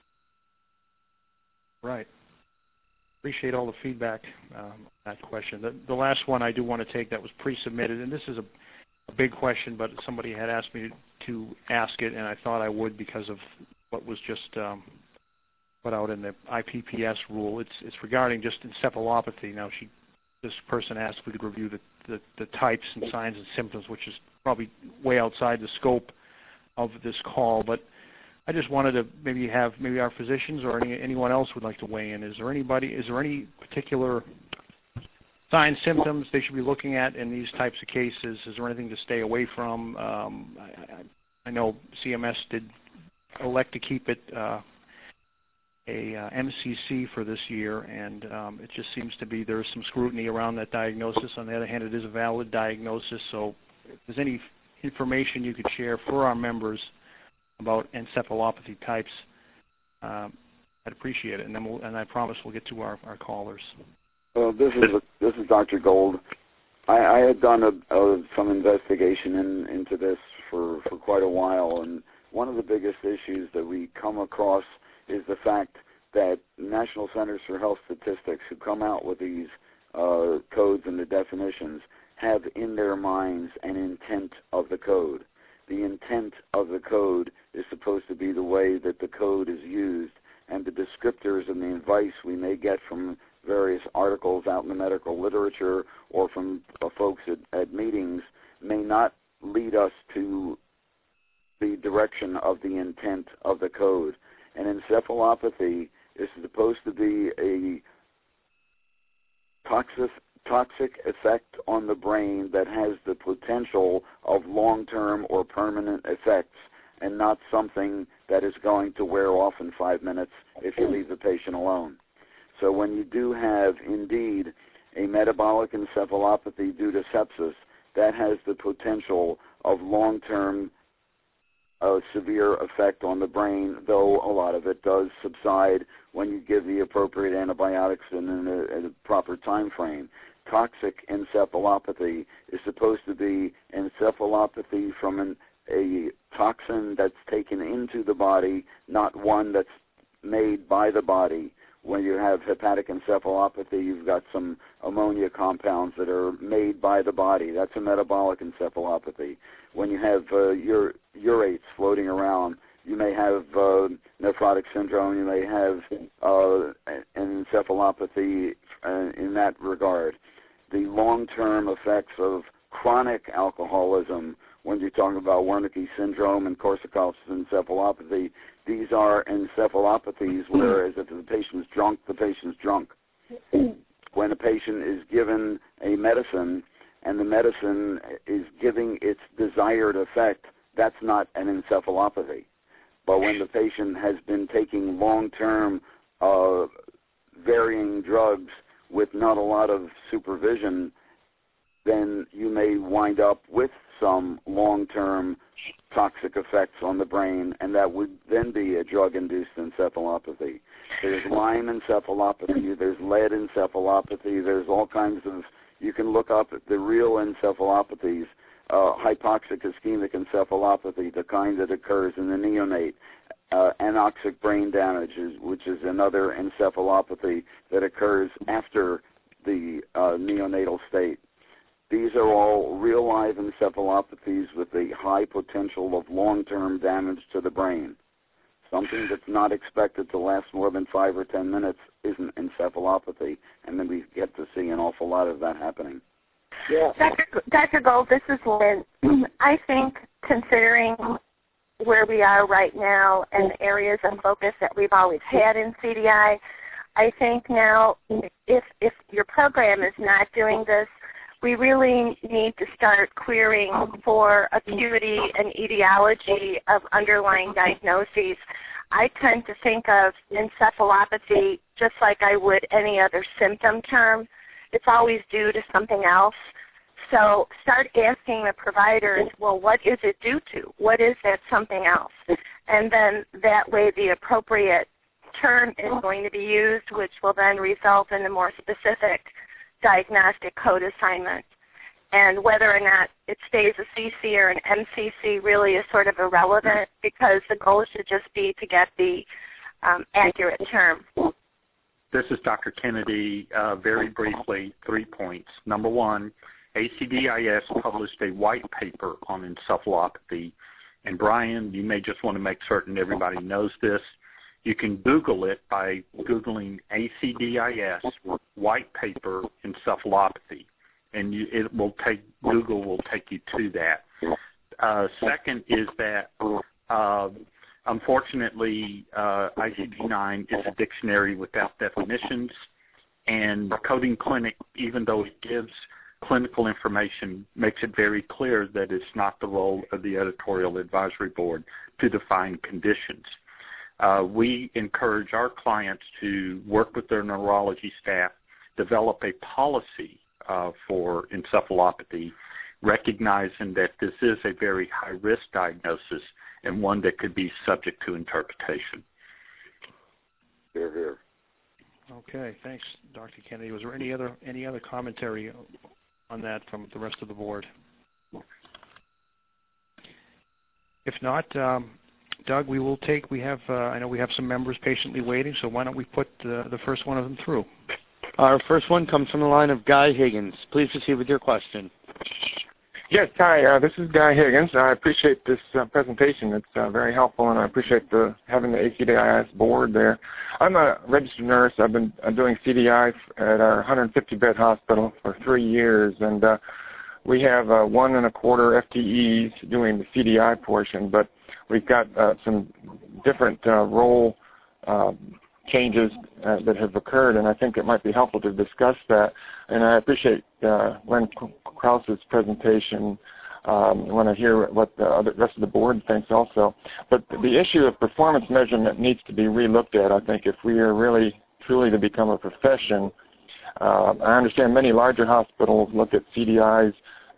Right. Appreciate all the feedback um, on that question. The, the last one I do want to take that was pre-submitted, and this is a, a big question, but somebody had asked me to ask it, and I thought I would because of what was just um, put out in the I P P S rule. It's, it's regarding just encephalopathy. Now, she this person asked if we could review the, the, the types and signs and symptoms, which is probably way outside the scope of this call. But I just wanted to maybe have maybe our physicians or any, anyone else would like to weigh in. Is there anybody? Is there any particular signs, symptoms they should be looking at in these types of cases? Is there anything to stay away from? Um, I, I know C M S did elect to keep it uh, a uh, M C C for this year, and um, it just seems to be there's some scrutiny around that diagnosis. On the other hand, it is a valid diagnosis, so if there's any information you could share for our members about encephalopathy types, um, I'd appreciate it, and then we'll, and I promise we'll get to our, our callers. Well, this is this is Doctor Gold. I, I had done a, a, some investigation in, into this for, for quite a while, and one of the biggest issues that we come across is the fact that National Centers for Health Statistics, who come out with these uh, codes and the definitions, have in their minds an intent of the code. The intent of the code is supposed to be the way that the code is used, and the descriptors and the advice we may get from various articles out in the medical literature or from uh, folks at, at meetings may not lead us to the direction of the intent of the code. And encephalopathy is supposed to be a toxic, toxic effect on the brain that has the potential of long-term or permanent effects, and not something that is going to wear off in five minutes if you leave the patient alone. So when you do have, indeed, a metabolic encephalopathy due to sepsis, that has the potential of long-term a severe effect on the brain, though a lot of it does subside when you give the appropriate antibiotics in a, in a proper time frame. Toxic encephalopathy is supposed to be encephalopathy from an, a toxin that's taken into the body, not one that's made by the body. When you have hepatic encephalopathy, you've got some ammonia compounds that are made by the body. That's a metabolic encephalopathy. When you have uh, ur- urates floating around, you may have uh, nephrotic syndrome. You may have uh, an encephalopathy uh, in that regard. The long-term effects of chronic alcoholism, when you're talking about Wernicke syndrome and Korsakoff's encephalopathy, these are encephalopathies, whereas if the patient's drunk, the patient's drunk. When a patient is given a medicine and the medicine is giving its desired effect, that's not an encephalopathy. But when the patient has been taking long-term uh, varying drugs with not a lot of supervision, then you may wind up with some long-term toxic effects on the brain, and that would then be a drug-induced encephalopathy. There's Lyme encephalopathy, there's lead encephalopathy, there's all kinds of, you can look up at the real encephalopathies, uh, hypoxic ischemic encephalopathy, the kind that occurs in the neonate, uh, anoxic brain damage, is, which is another encephalopathy that occurs after the uh, neonatal state. These are all real live encephalopathies with a high potential of long-term damage to the brain. Something that's not expected to last more than five or ten minutes is an encephalopathy, and then we get to see an awful lot of that happening. Yeah. Doctor Doctor Gold, this is Lynn. I think considering where we are right now and the areas of focus that we've always had in C D I, I think now if if your program is not doing this, we really need to start querying for acuity and etiology of underlying diagnoses. I tend to think of encephalopathy just like I would any other symptom term. It's always due to something else. So start asking the providers, well, what is it due to? What is that something else? And then that way the appropriate term is going to be used, which will then result in a more specific diagnostic code assignment. And whether or not it stays a C C or an M C C really is sort of irrelevant, because the goal should just be to get the um, accurate term. This is Doctor Kennedy. Uh, very briefly, three points. Number one, A C D I S published a white paper on encephalopathy. And Brian, you may just want to make certain everybody knows this. You can Google it by Googling A C D I S white paper encephalopathy, and you, it will take Google will take you to that. Uh, second is that uh, unfortunately uh, I C D nine is a dictionary without definitions, and Coding Clinic, even though it gives clinical information, makes it very clear that it's not the role of the editorial advisory board to define conditions. Uh, we encourage our clients to work with their neurology staff, develop a policy uh, for encephalopathy, recognizing that this is a very high-risk diagnosis and one that could be subject to interpretation. Here, here. Okay, thanks, Doctor Kennedy. Was there any other any other commentary on that from the rest of the board? If not, um, Doug, we will take, we have, uh, I know we have some members patiently waiting, so why don't we put uh, the first one of them through? Our first one comes from the line of Guy Higgins. Please proceed with your question. Yes, hi, uh, this is Guy Higgins. I appreciate this uh, presentation. It's uh, very helpful, and I appreciate the, having the A C D I S board there. I'm a registered nurse. I've been uh, doing C D I at our one hundred fifty bed hospital for three years, and uh, we have uh, one and a quarter F T Es doing the C D I portion, but we've got uh, some different uh, role uh, changes uh, that have occurred, and I think it might be helpful to discuss that. And I appreciate uh, Len Krause's presentation. Um, I want to hear what the other, rest of the board thinks also. But the issue of performance measurement needs to be relooked at, I think, if we are really truly to become a profession. Uh, I understand many larger hospitals look at C D Is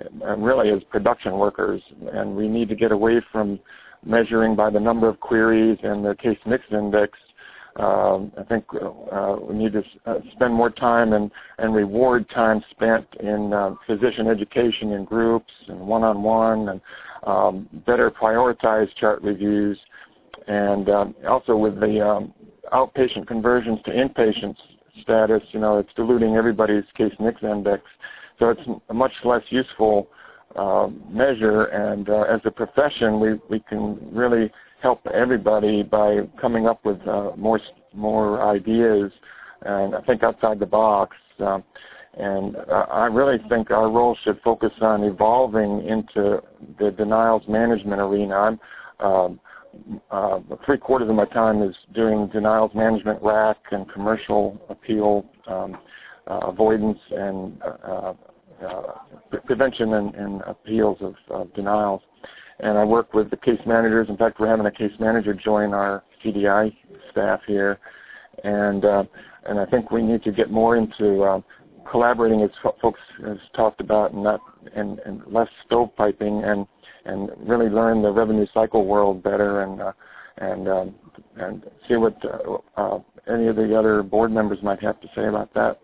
uh, really as production workers, and we need to get away from measuring by the number of queries and the case mix index. Um, I think uh, we need to uh, spend more time and, and reward time spent in uh, physician education in groups and one-on-one, and um, better prioritize chart reviews, and um, also with the um, outpatient conversions to inpatient status, you know, it's diluting everybody's case mix index, so it's a much less useful uh, measure, and uh, as a profession, we, we can really help everybody by coming up with uh, more more ideas and I think outside the box. Uh, and uh, I really think our role should focus on evolving into the denials management arena. I'm um, uh, three quarters of my time is doing denials management, R A C, and commercial appeal um, uh, avoidance and uh, uh, prevention and, and appeals of uh, denials. And I work with the case managers. In fact, we're having a case manager join our C D I staff here. And uh, and I think we need to get more into uh, collaborating, as folks has talked about, and not and, and less stovepiping, and and really learn the revenue cycle world better, and uh, and um, and see what uh, uh, any of the other board members might have to say about that.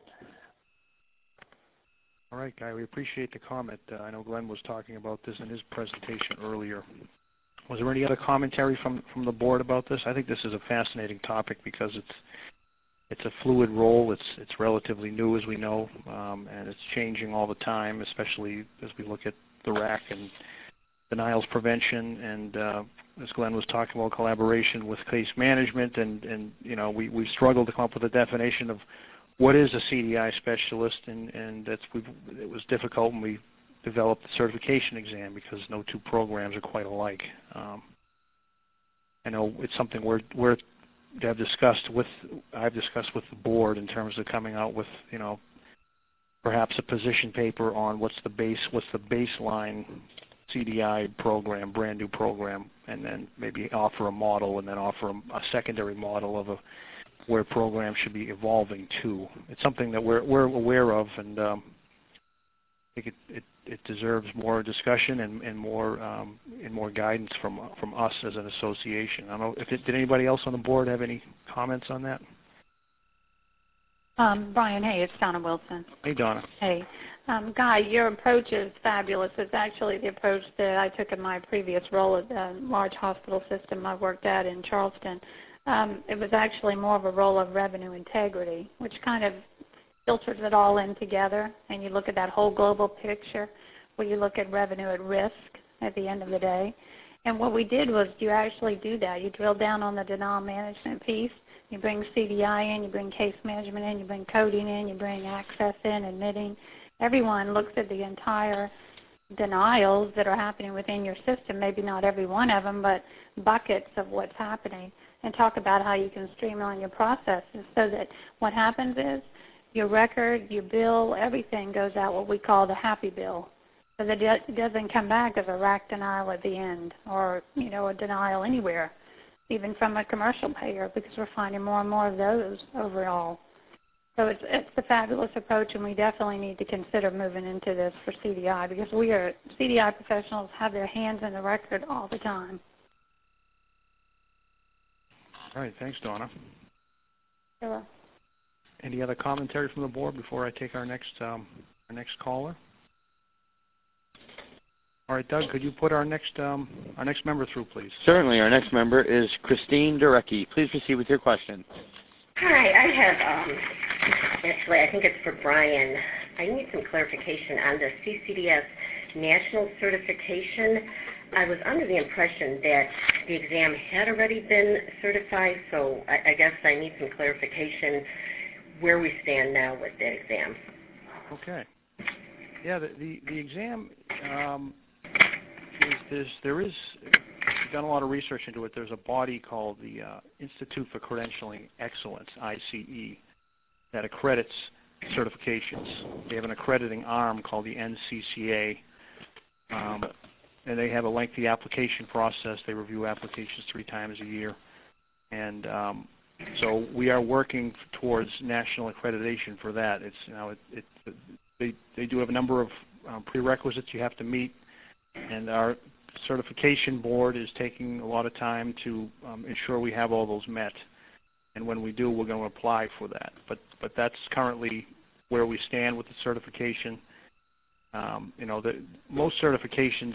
All right, Guy, we appreciate the comment. Uh, I know Glenn was talking about this in his presentation earlier. Was there any other commentary from, from the board about this? I think this is a fascinating topic because it's it's a fluid role. It's it's relatively new, as we know, um, and it's changing all the time, especially as we look at the R A C and denials prevention. And uh, as Glenn was talking about, collaboration with case management, and, and you know, we we struggled to come up with a definition of what is a C D I specialist, and, and that's we've, it was difficult when we developed the certification exam because no two programs are quite alike. Um, I know it's something we're, we're have discussed with I've discussed with the board in terms of coming out with, you know, perhaps a position paper on what's the base what's the baseline C D I program, brand new program, and then maybe offer a model, and then offer a, a secondary model of a where programs should be evolving to. It's something that we're we're aware of, and um, I think it, it, it deserves more discussion and, and more um, and more guidance from from us as an association. I don't know if it, did anybody else on the board have any comments on that? Um, Brian, hey, it's Donna Wilson. Hey, Donna. Hey. Um, Guy, your approach is fabulous. It's actually the approach that I took in my previous role at a large hospital system I worked at in Charleston. Um, it was actually more of a role of revenue integrity, which kind of filters it all in together, and you look at that whole global picture where you look at revenue at risk at the end of the day. And what we did was you actually do that. You drill down on the denial management piece. You bring C D I in, you bring case management in, you bring coding in, you bring access in, admitting. Everyone looks at the entire denials that are happening within your system, maybe not every one of them, but buckets of what's happening, and talk about how you can streamline your processes so that what happens is your record, your bill, everything goes out what we call the happy bill, so that it doesn't come back as a R A C denial at the end, or, you know, a denial anywhere, even from a commercial payer, because we're finding more and more of those overall. So it's, it's a fabulous approach, and we definitely need to consider moving into this for C D I, because we are, C D I professionals have their hands in the record all the time. All right, thanks, Donna. Sure. Any other commentary from the board before I take our next um, our next caller? All right, Doug, could you put our next um, our next member through, please? Certainly. Our next member is Christine Durecki. Please proceed with your question. Hi, I have, um, actually, I think it's for Brian. I need some clarification on the C C D S national certification. I was under the impression that the exam had already been certified, so I, I guess I need some clarification where we stand now with that exam. Okay. Yeah, the the, the exam um, is there's, there is. We've done a lot of research into it. There's a body called the uh, Institute for Credentialing Excellence, I C E, that accredits certifications. They have an accrediting arm called the N C C A, um, and they have a lengthy application process. They review applications three times a year, and um, so we are working towards national accreditation for that. It's you know it, it they they do have a number of um, prerequisites you have to meet, and our certification board is taking a lot of time to um, ensure we have all those met. And when we do, we're going to apply for that. But but that's currently where we stand with the certification. Um, you know, the, most certifications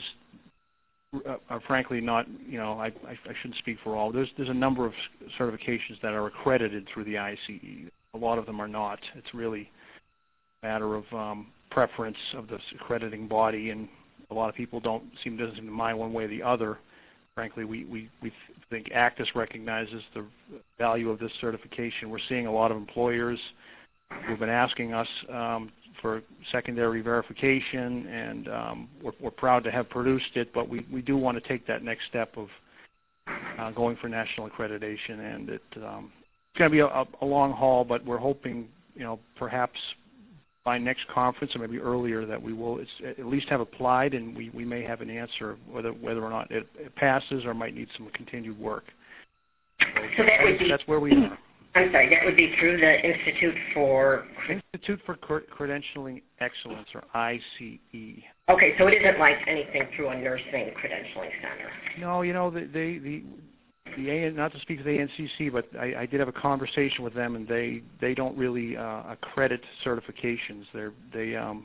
are frankly not, you know, I, I, I shouldn't speak for all. There's there's a number of certifications that are accredited through the I C E. A lot of them are not. It's really a matter of um, preference of the accrediting body, and a lot of people don't seem doesn't seem to mind one way or the other. Frankly, we, we, we think ACDIS recognizes the value of this certification. We're seeing a lot of employers who've been asking us um, for secondary verification, and um, we're, we're proud to have produced it, but we, we do want to take that next step of uh, going for national accreditation, and it, um, it's going to be a, a long haul, but we're hoping, you know, perhaps by next conference or maybe earlier that we will at least have applied, and we, we may have an answer whether whether or not it, it passes or might need some continued work. So, so that would be, that's where we are. I'm sorry, that would be through the Institute for... Institute for Credentialing Excellence, or I C E. Okay, so it isn't like anything through a nursing credentialing center. No, you know, the, they, the, the A, not to speak to the A N C C, but I, I did have a conversation with them, and they, they don't really uh, accredit certifications. They're, they um,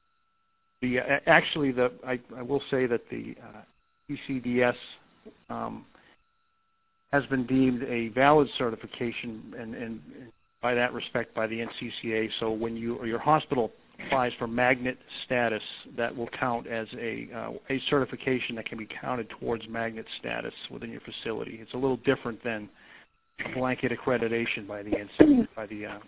the actually the I, I will say that the uh, E C D S um, has been deemed a valid certification, and, and by that respect by the N C C A. So when you or your hospital applies for magnet status, that will count as a uh, a certification that can be counted towards magnet status within your facility. It's a little different than a blanket accreditation by the N C C, by the uh,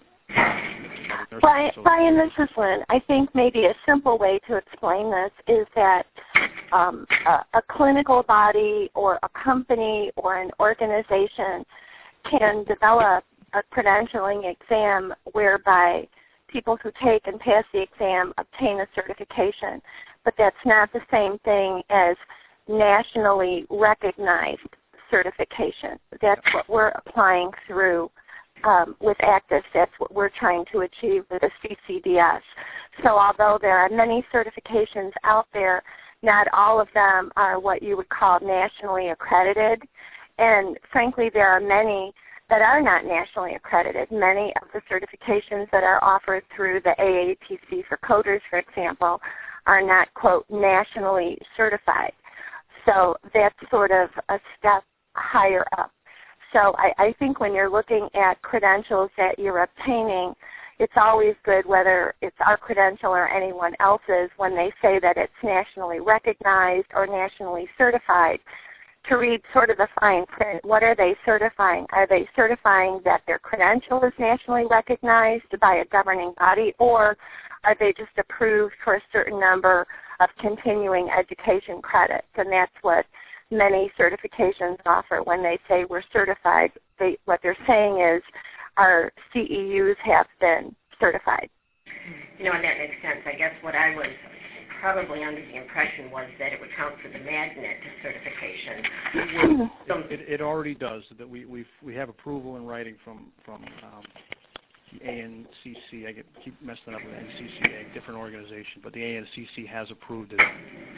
Brian, Brian, this is Lynn. I think maybe a simple way to explain this is that um, a, a clinical body or a company or an organization can develop a credentialing exam whereby people who take and pass the exam obtain a certification, but that's not the same thing as nationally recognized certification. That's what we're applying through um, with ACDIS. That's what we're trying to achieve with the C C D S. So although there are many certifications out there, not all of them are what you would call nationally accredited, and frankly there are many that are not nationally accredited. Many of the certifications that are offered through the A A P C for coders, for example, are not, quote, nationally certified. So that's sort of a step higher up. So I, I think when you're looking at credentials that you're obtaining, it's always good, whether it's our credential or anyone else's, when they say that it's nationally recognized or nationally certified, to read sort of the fine print. What are they certifying? Are they certifying that their credential is nationally recognized by a governing body, or are they just approved for a certain number of continuing education credits? And that's what many certifications offer. When they say we're certified, they, what they're saying is our C E Us have been certified. You know, and that makes sense. I guess what I was probably under the impression was that it would count for the magnet certification. It, it, it already does. That we we we have approval in writing from from um, the A N C C. I get keep messing up with N C C A, different organization, but the A N C C has approved it.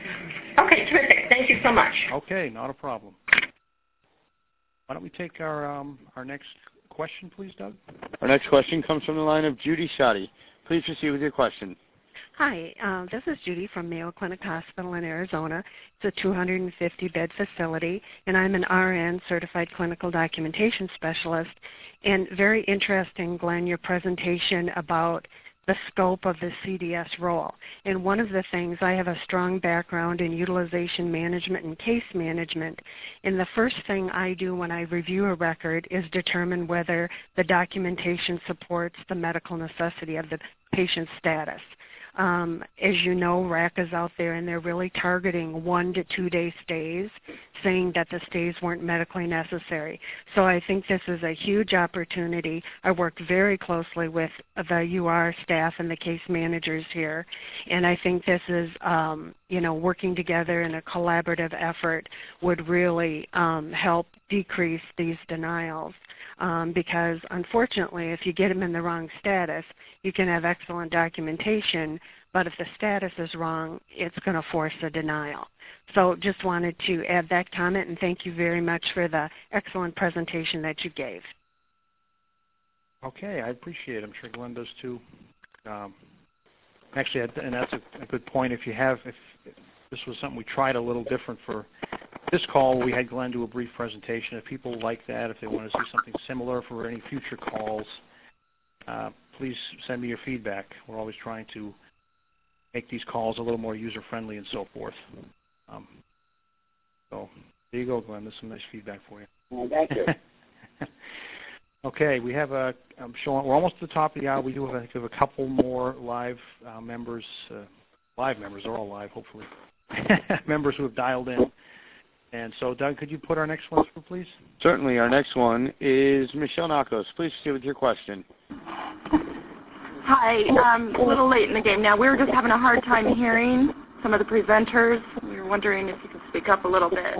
Okay, terrific. Thank you so much. Okay, not a problem. Why don't we take our um, our next question, please, Doug? Our next question comes from the line of Judy Shoddy. Please proceed with your question. Hi, um, this is Judy from Mayo Clinic Hospital in Arizona. It's a two hundred fifty bed facility, and I'm an R N, Certified Clinical Documentation Specialist. And very interesting, Glenn, your presentation about the scope of the C D S role. And one of the things, I have a strong background in utilization management and case management, and the first thing I do when I review a record is determine whether the documentation supports the medical necessity of the patient's status. Um, as you know, R A C is out there, and they're really targeting one to two day stays, saying that the stays weren't medically necessary. So I think this is a huge opportunity. I work very closely with the U R staff and the case managers here, and I think this is, um, you know, working together in a collaborative effort would really um, help decrease these denials. Um, because unfortunately, if you get them in the wrong status, you can have excellent documentation, but if the status is wrong, it's going to force a denial. So just wanted to add that comment, and thank you very much for the excellent presentation that you gave. Okay, I appreciate it. I'm sure Glenn does too. Um, actually, and that's a, a good point. If you have, if, if this was something we tried a little different for this call, we had Glenn do a brief presentation. If people like that, if they want to see something similar for any future calls, uh, please send me your feedback. We're always trying to make these calls a little more user-friendly and so forth. Um, so there you go, Glenn. There's some nice feedback for you. Well, thank you. Okay, we have a. I'm showing. We're almost at the top of the hour. We do have, I think, have a couple more live uh, members. Uh, live members. They're all live, hopefully. Members who have dialed in. And so, Doug, could you put our next one through, please? Certainly. Our next one is Michelle Nakos. Please proceed with your question. Hi. Um, a little late in the game now. We were just having a hard time hearing some of the presenters. We were wondering if you could speak up a little bit.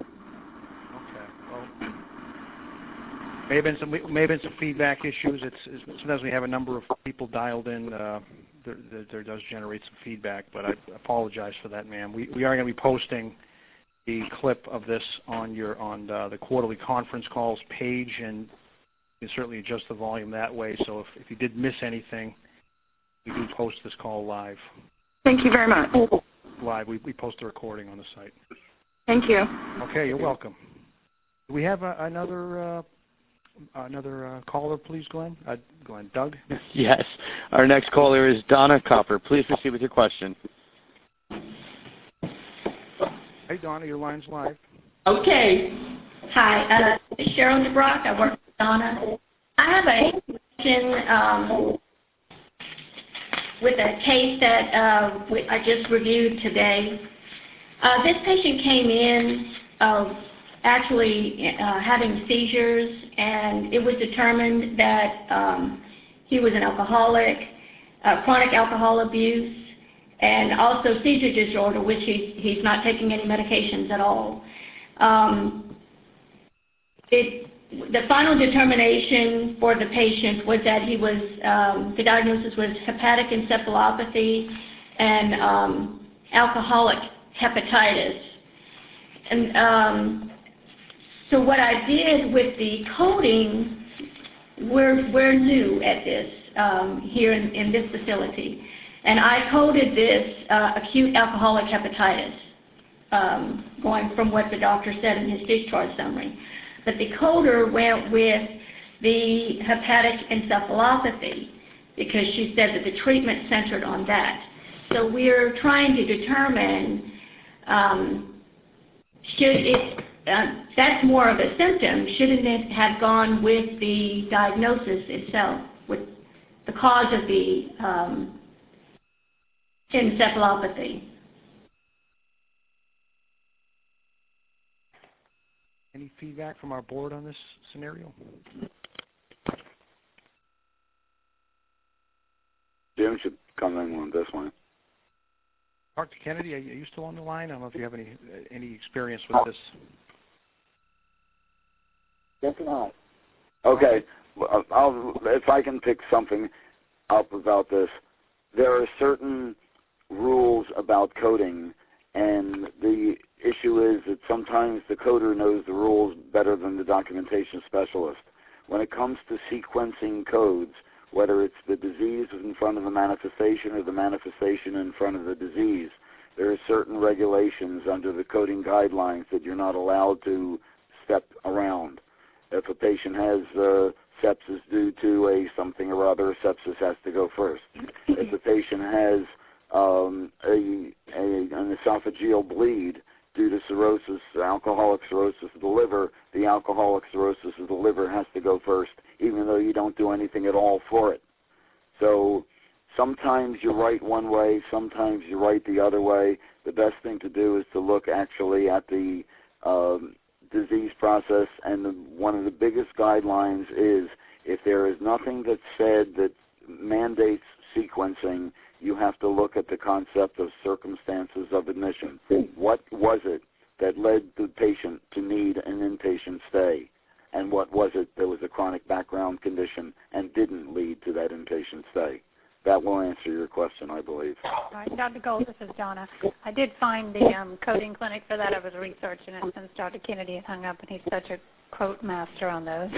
May have been some may have been some feedback issues. It's, it's sometimes we have a number of people dialed in. Uh, there, there, there does generate some feedback, but I apologize for that, ma'am. We we are going to be posting the clip of this on your on uh, the quarterly conference calls page, and you can certainly adjust the volume that way. So if, if you did miss anything, we do post this call live. Thank you very much. Live, we we post the recording on the site. Thank you. Okay, you're welcome. Do we have a, another? Uh, Another uh, caller, please, Glenn. Uh, Glenn, Doug? Yes. Our next caller is Donna Copper. Please proceed with your question. Hey, Donna, your line's live. Okay. Hi, uh, this is Cheryl DeBrock. I work with Donna. I have a question um, with a case that uh, we, I just reviewed today. Uh, this patient came in uh, actually uh, having seizures, and it was determined that um, he was an alcoholic, uh, chronic alcohol abuse, and also seizure disorder, which he's, he's not taking any medications at all. Um, it, the final determination for the patient was that he was, um, the diagnosis was hepatic encephalopathy and um, alcoholic hepatitis. And um, So what I did with the coding, we're, we're new at this um, here in, in this facility. And I coded this uh, acute alcoholic hepatitis, um, going from what the doctor said in his discharge summary. But the coder went with the hepatic encephalopathy because she said that the treatment centered on that. So we're trying to determine um, should it Uh, that's more of a symptom. Shouldn't it have gone with the diagnosis itself, with the cause of the um, encephalopathy? Any feedback from our board on this scenario? Jim should come in on this one. Doctor Kennedy, are you still on the line? I don't know if you have any any experience with this. Yes or not? Okay, well, I'll, if I can pick something up about this, there are certain rules about coding, and the issue is that sometimes the coder knows the rules better than the documentation specialist. When it comes to sequencing codes, whether it's the disease in front of the manifestation or the manifestation in front of the disease, there are certain regulations under the coding guidelines that you're not allowed to step around. If a patient has uh, sepsis due to a something or other, sepsis has to go first. If the patient has um, a, a an esophageal bleed due to cirrhosis, alcoholic cirrhosis of the liver, the alcoholic cirrhosis of the liver has to go first, even though you don't do anything at all for it. So sometimes you write one way, sometimes you write the other way. The best thing to do is to look actually at the um, disease process, and the, one of the biggest guidelines is if there is nothing that's said that mandates sequencing, you have to look at the concept of circumstances of admission. What was it that led the patient to need an inpatient stay? And what was it that was a chronic background condition and didn't lead to that inpatient stay? that will answer your question, I believe. All right, Doctor Gold, this is Donna. I did find the um, coding clinic for that. I was researching it since Doctor Kennedy had hung up, and he's such a quote master on those.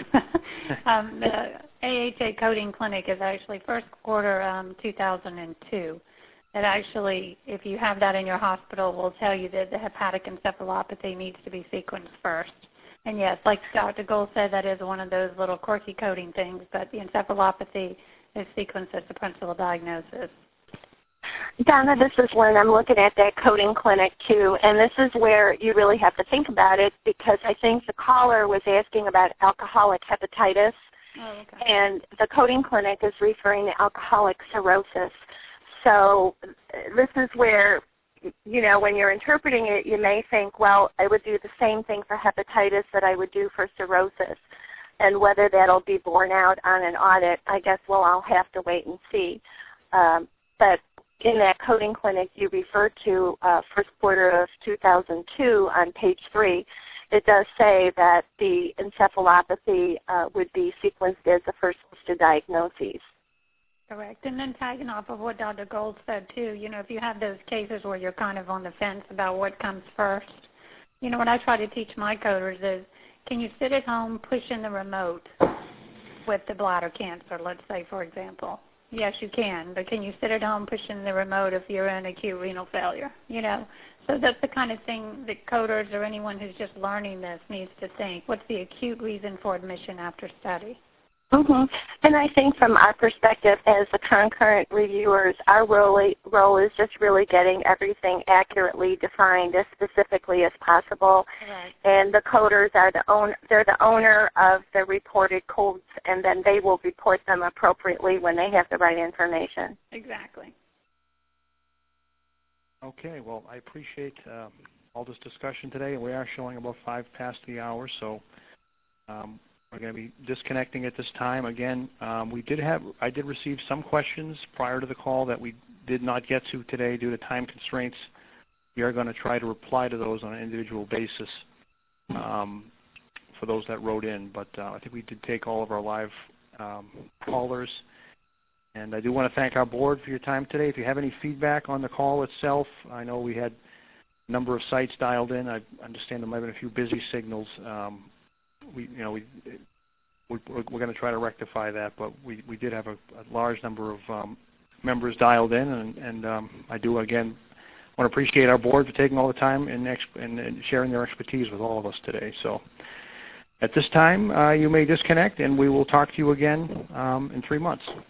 um, the A H A coding clinic is actually first quarter um, two thousand two. It actually, if you have that in your hospital, will tell you that the hepatic encephalopathy needs to be sequenced first. And yes, like Doctor Gold said, that is one of those little quirky coding things, but the encephalopathy is sequenced as the principal diagnosis. Donna, this is Lynn. I'm looking at that coding clinic, too, and this is where you really have to think about it because I think the caller was asking about alcoholic hepatitis, oh, okay. and the coding clinic is referring to alcoholic cirrhosis. So this is where, you know, when you're interpreting it, you may think, well, I would do the same thing for hepatitis that I would do for cirrhosis. And whether that'll be borne out on an audit, I guess, well, I'll have to wait and see. Um, but in that coding clinic you referred to, uh, first quarter of two thousand two on page three, it does say that the encephalopathy uh, would be sequenced as the first listed diagnoses. Correct. And then tagging off of what Doctor Gold said, too, you know, if you have those cases where you're kind of on the fence about what comes first, you know, what I try to teach my coders is, can you sit at home pushing the remote with the bladder cancer, let's say, for example? Yes, you can, but can you sit at home pushing the remote if you're in acute renal failure? You know, so that's the kind of thing that coders or anyone who's just learning this needs to think. What's the acute reason for admission after study? Mm-hmm. And I think from our perspective as the concurrent reviewers, our role, role is just really getting everything accurately defined as specifically as possible. Right. And the coders are the own, they're the owner of the reported codes, and then they will report them appropriately when they have the right information. Exactly. Okay, well, I appreciate uh, all this discussion today. We are showing about five past the hour, so um, we're going to be disconnecting at this time. Again, um, we did have, I did receive some questions prior to the call that we did not get to today due to time constraints. We are going to try to reply to those on an individual basis um, for those that wrote in. But uh, I think we did take all of our live um, callers. And I do want to thank our board for your time today. If you have any feedback on the call itself, I know we had a number of sites dialed in. I understand there might have been a few busy signals. Um, We, you know, we, we we're going to try to rectify that, but we, we did have a, a large number of um, members dialed in, and, and um, I do again want to appreciate our board for taking all the time and, exp- and, and sharing their expertise with all of us today. So, at this time, uh, you may disconnect, and we will talk to you again um, in three months.